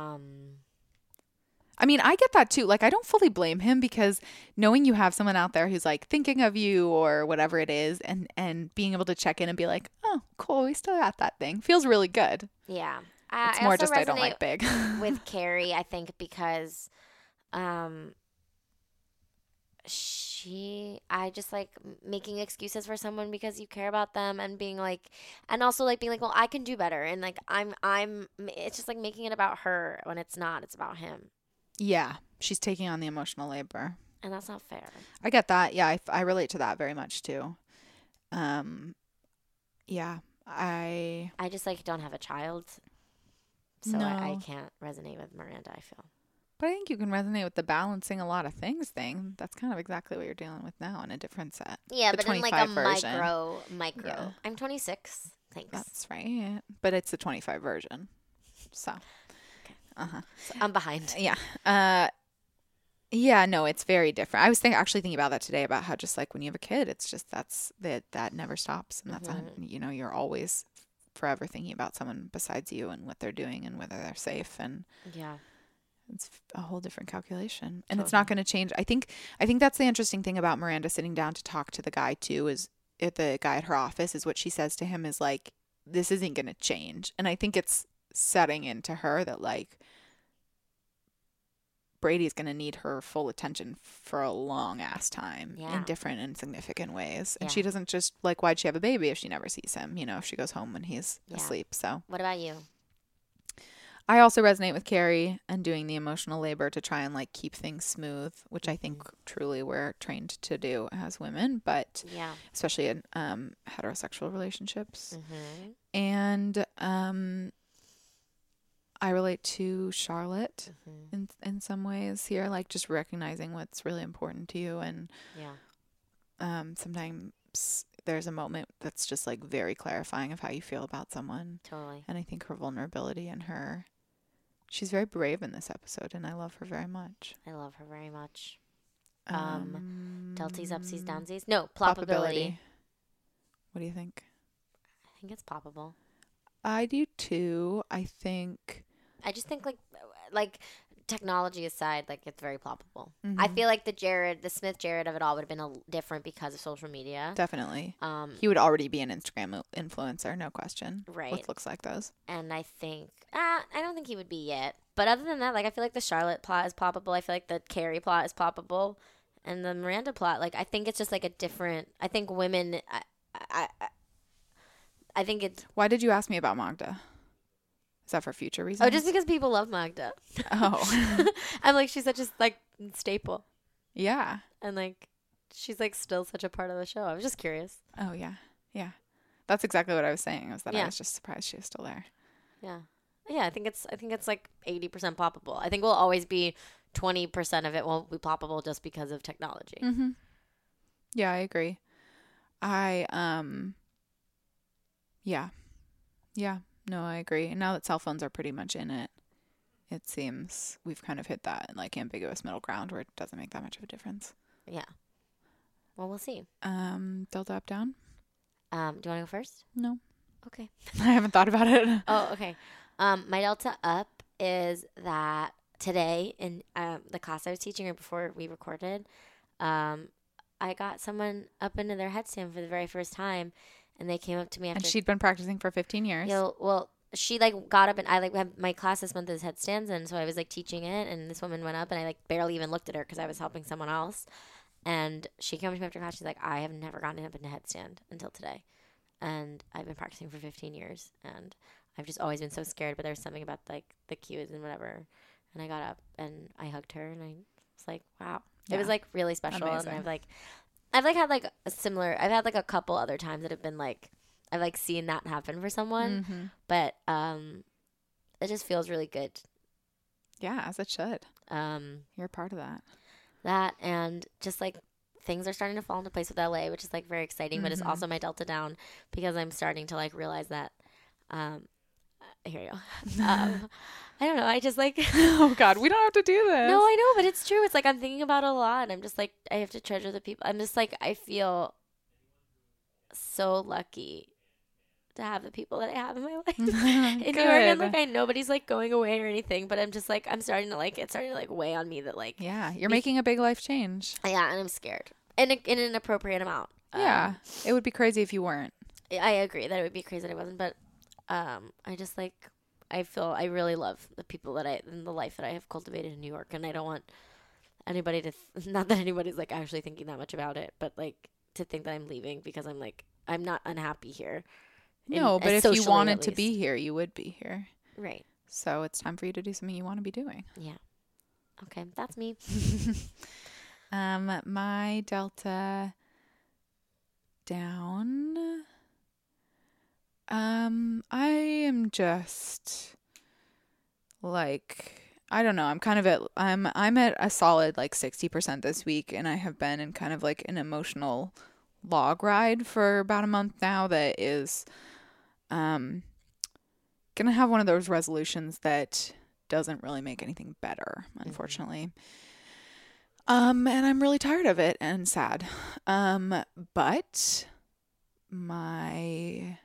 I mean, I get that too. Like, I don't fully blame him because knowing you have someone out there who's like thinking of you or whatever it is and being able to check in and be like, oh, cool, we still got that thing. Feels really good. Yeah. It's more just I don't like Big. With Carrie, I think because I just like making excuses for someone because you care about them and being like, and also like being like, well, I can do better. And like, it's just like making it about her when it's not, it's about him. Yeah. She's taking on the emotional labor. And that's not fair. I get that. Yeah. I relate to that very much too. Yeah. I just like don't have a child. So No. I can't resonate with Miranda, I feel. But I think you can resonate with the balancing a lot of things thing. That's kind of exactly what you're dealing with now in a different set. Yeah, The but in like a 25 version. micro. Yeah. I'm 26. Thanks. That's right. But it's the 25 version. So. So I'm behind. Yeah. Yeah, no, it's very different. I was actually thinking about that today, about how just like when you have a kid, it's just that never stops. And that's, you're always forever thinking about someone besides you and what they're doing and whether they're safe. And Yeah. it's a whole different calculation. And it's not going to change. I think that's the interesting thing about Miranda sitting down to talk to the guy too, is the guy at her office, is what she says to him is like, this isn't going to change. And I think it's setting into her that like Brady's going to need her full attention for a long ass time in different and significant ways. And she doesn't just like, why'd she have a baby if she never sees him, if she goes home when he's asleep. So what about you? I also resonate with Carrie and doing the emotional labor to try and like keep things smooth, which I think truly we're trained to do as women, but especially in heterosexual relationships. And I relate to Charlotte in some ways here, like just recognizing what's really important to you. And sometimes there's a moment that's just like very clarifying of how you feel about someone. Totally. And I think her vulnerability and she's very brave in this episode, and I love her very much. I love her very much. Delties, upsies, downsies? No, ploppability. What do you think? I think it's ploppable. I do too. I just think like technology aside, like it's very ploppable. I feel like the Smith Jared of it all would have been different because of social media. Definitely. He would already be an Instagram influencer, no question. Right. With looks like those. And I think, I don't think he would be yet. But other than that, like I feel like the Charlotte plot is ploppable. I feel like the Carrie plot is ploppable. And the Miranda plot, like I think it's just like a different, I think women, I think it's. Why did you ask me about Magda? Is that for future reasons? Oh, just because people love Magda. Oh. I'm like, she's such a like staple. Yeah. And like, she's like still such a part of the show. I was just curious. Oh, yeah. Yeah. That's exactly what I was saying, was that I was just surprised she was still there. Yeah. Yeah, I think it's like 80% ploppable. I think we'll always be 20% of it won't be ploppable just because of technology. Mm-hmm. Yeah, I agree. Yeah. No, I agree. And now that cell phones are pretty much in it, it seems we've kind of hit that like ambiguous middle ground where it doesn't make that much of a difference. Yeah. Well, we'll see. Delta up, down? Do you want to go first? No. Okay. I haven't thought about it. Oh, okay. My Delta up is that today in the class I was teaching right before we recorded, I got someone up into their headstand for the very first time. And they came up to me after. And she'd been practicing for 15 years. Well, she like got up and I like had my class this month is headstands, and so I was like teaching it, and this woman went up and I like barely even looked at her because I was helping someone else, and she came to me after class. She's like, I have never gotten up in a headstand until today, and I've been practicing for 15 years, and I've just always been so scared. But there was something about like the cues and whatever, and I got up and I hugged her, and I was like, wow, it was like really special. Amazing. And I've had like a similar. I've had like a couple other times that have been like I've like seen that happen for someone, but it just feels really good. Yeah, as it should. You're a part of that. That and just like things are starting to fall into place with LA, which is like very exciting, but it's also my Delta down because I'm starting to like realize that. Here you go. I don't know. I just like. Oh God, we don't have to do this. No, I know, but it's true. It's like I'm thinking about it a lot, and I'm just like I have to treasure the people. I'm just like I feel so lucky to have the people that I have in my life in New York, and like nobody's like going away or anything, but I'm just like it's starting to like weigh on me that like you're making a big life change. Yeah, and I'm scared in an appropriate amount. Yeah, it would be crazy if you weren't. I agree that it would be crazy that I wasn't, but I just like. I really love the people in the life that I have cultivated in New York, and I don't want anybody to not that anybody's like actually thinking that much about it, but like to think that I'm leaving because I'm like I'm not unhappy here. No, but if you wanted to be here, you would be here. Right. So it's time for you to do something you want to be doing. Yeah. Okay, that's me. My delta down. I am just like, I don't know. I'm at a solid like 60% this week, and I have been in kind of like an emotional log ride for about a month now that is gonna have one of those resolutions that doesn't really make anything better, unfortunately. And I'm really tired of it and sad. But my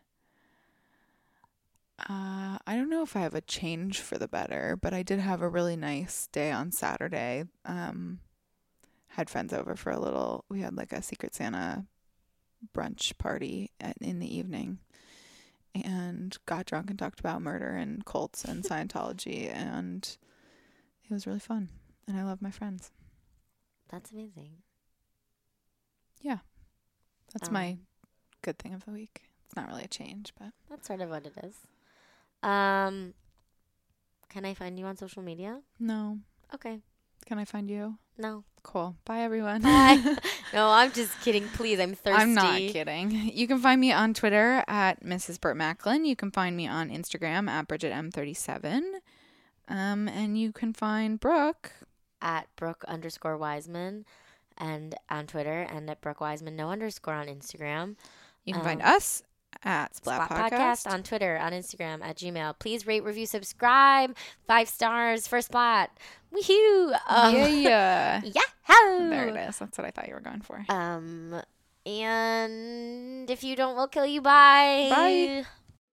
I don't know if I have a change for the better, but I did have a really nice day on Saturday. Had friends over for we had like a Secret Santa brunch party in the evening, and got drunk and talked about murder and cults and Scientology, and it was really fun, and I love my friends. That's amazing. Yeah. That's my good thing of the week. It's not really a change, but that's sort of what it is. Can I find you on social media? No. Okay. Can I find you? No. Cool. Bye, everyone. Bye. No, I'm just kidding. Please, I'm thirsty. I'm not kidding. You can find me on Twitter at Mrs. Burt Macklin. You can find me on Instagram at BridgetM37. And you can find Brooke at Brooke_Wiseman and on Twitter, and at Brooke Wiseman __ on Instagram. You can find us at Splat Podcast on Twitter, on Instagram, at Gmail. Please rate, review, subscribe. 5 stars for Splat. Woohoo! Yeah. Yahoo! There it is. That's what I thought you were going for. And if you don't, we'll kill you. Bye. Bye.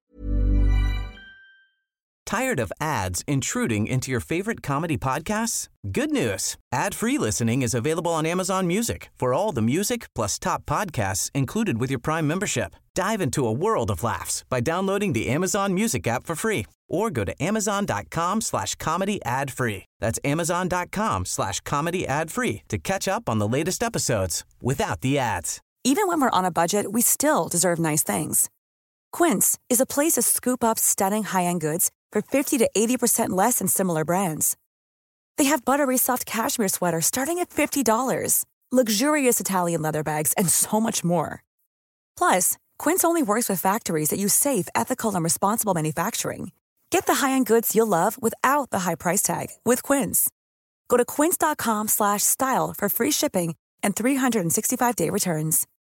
Tired of ads intruding into your favorite comedy podcasts? Good news. Ad-free listening is available on Amazon Music for all the music plus top podcasts included with your Prime membership. Dive into a world of laughs by downloading the Amazon Music app for free or go to amazon.com/comedy ad-free. That's amazon.com/comedy ad-free to catch up on the latest episodes without the ads. Even when we're on a budget, we still deserve nice things. Quince is a place to scoop up stunning high-end goods for 50 to 80% less than similar brands. They have buttery soft cashmere sweaters starting at $50, luxurious Italian leather bags, and so much more. Plus, Quince only works with factories that use safe, ethical, and responsible manufacturing. Get the high-end goods you'll love without the high price tag with Quince. Go to quince.com/style for free shipping and 365-day returns.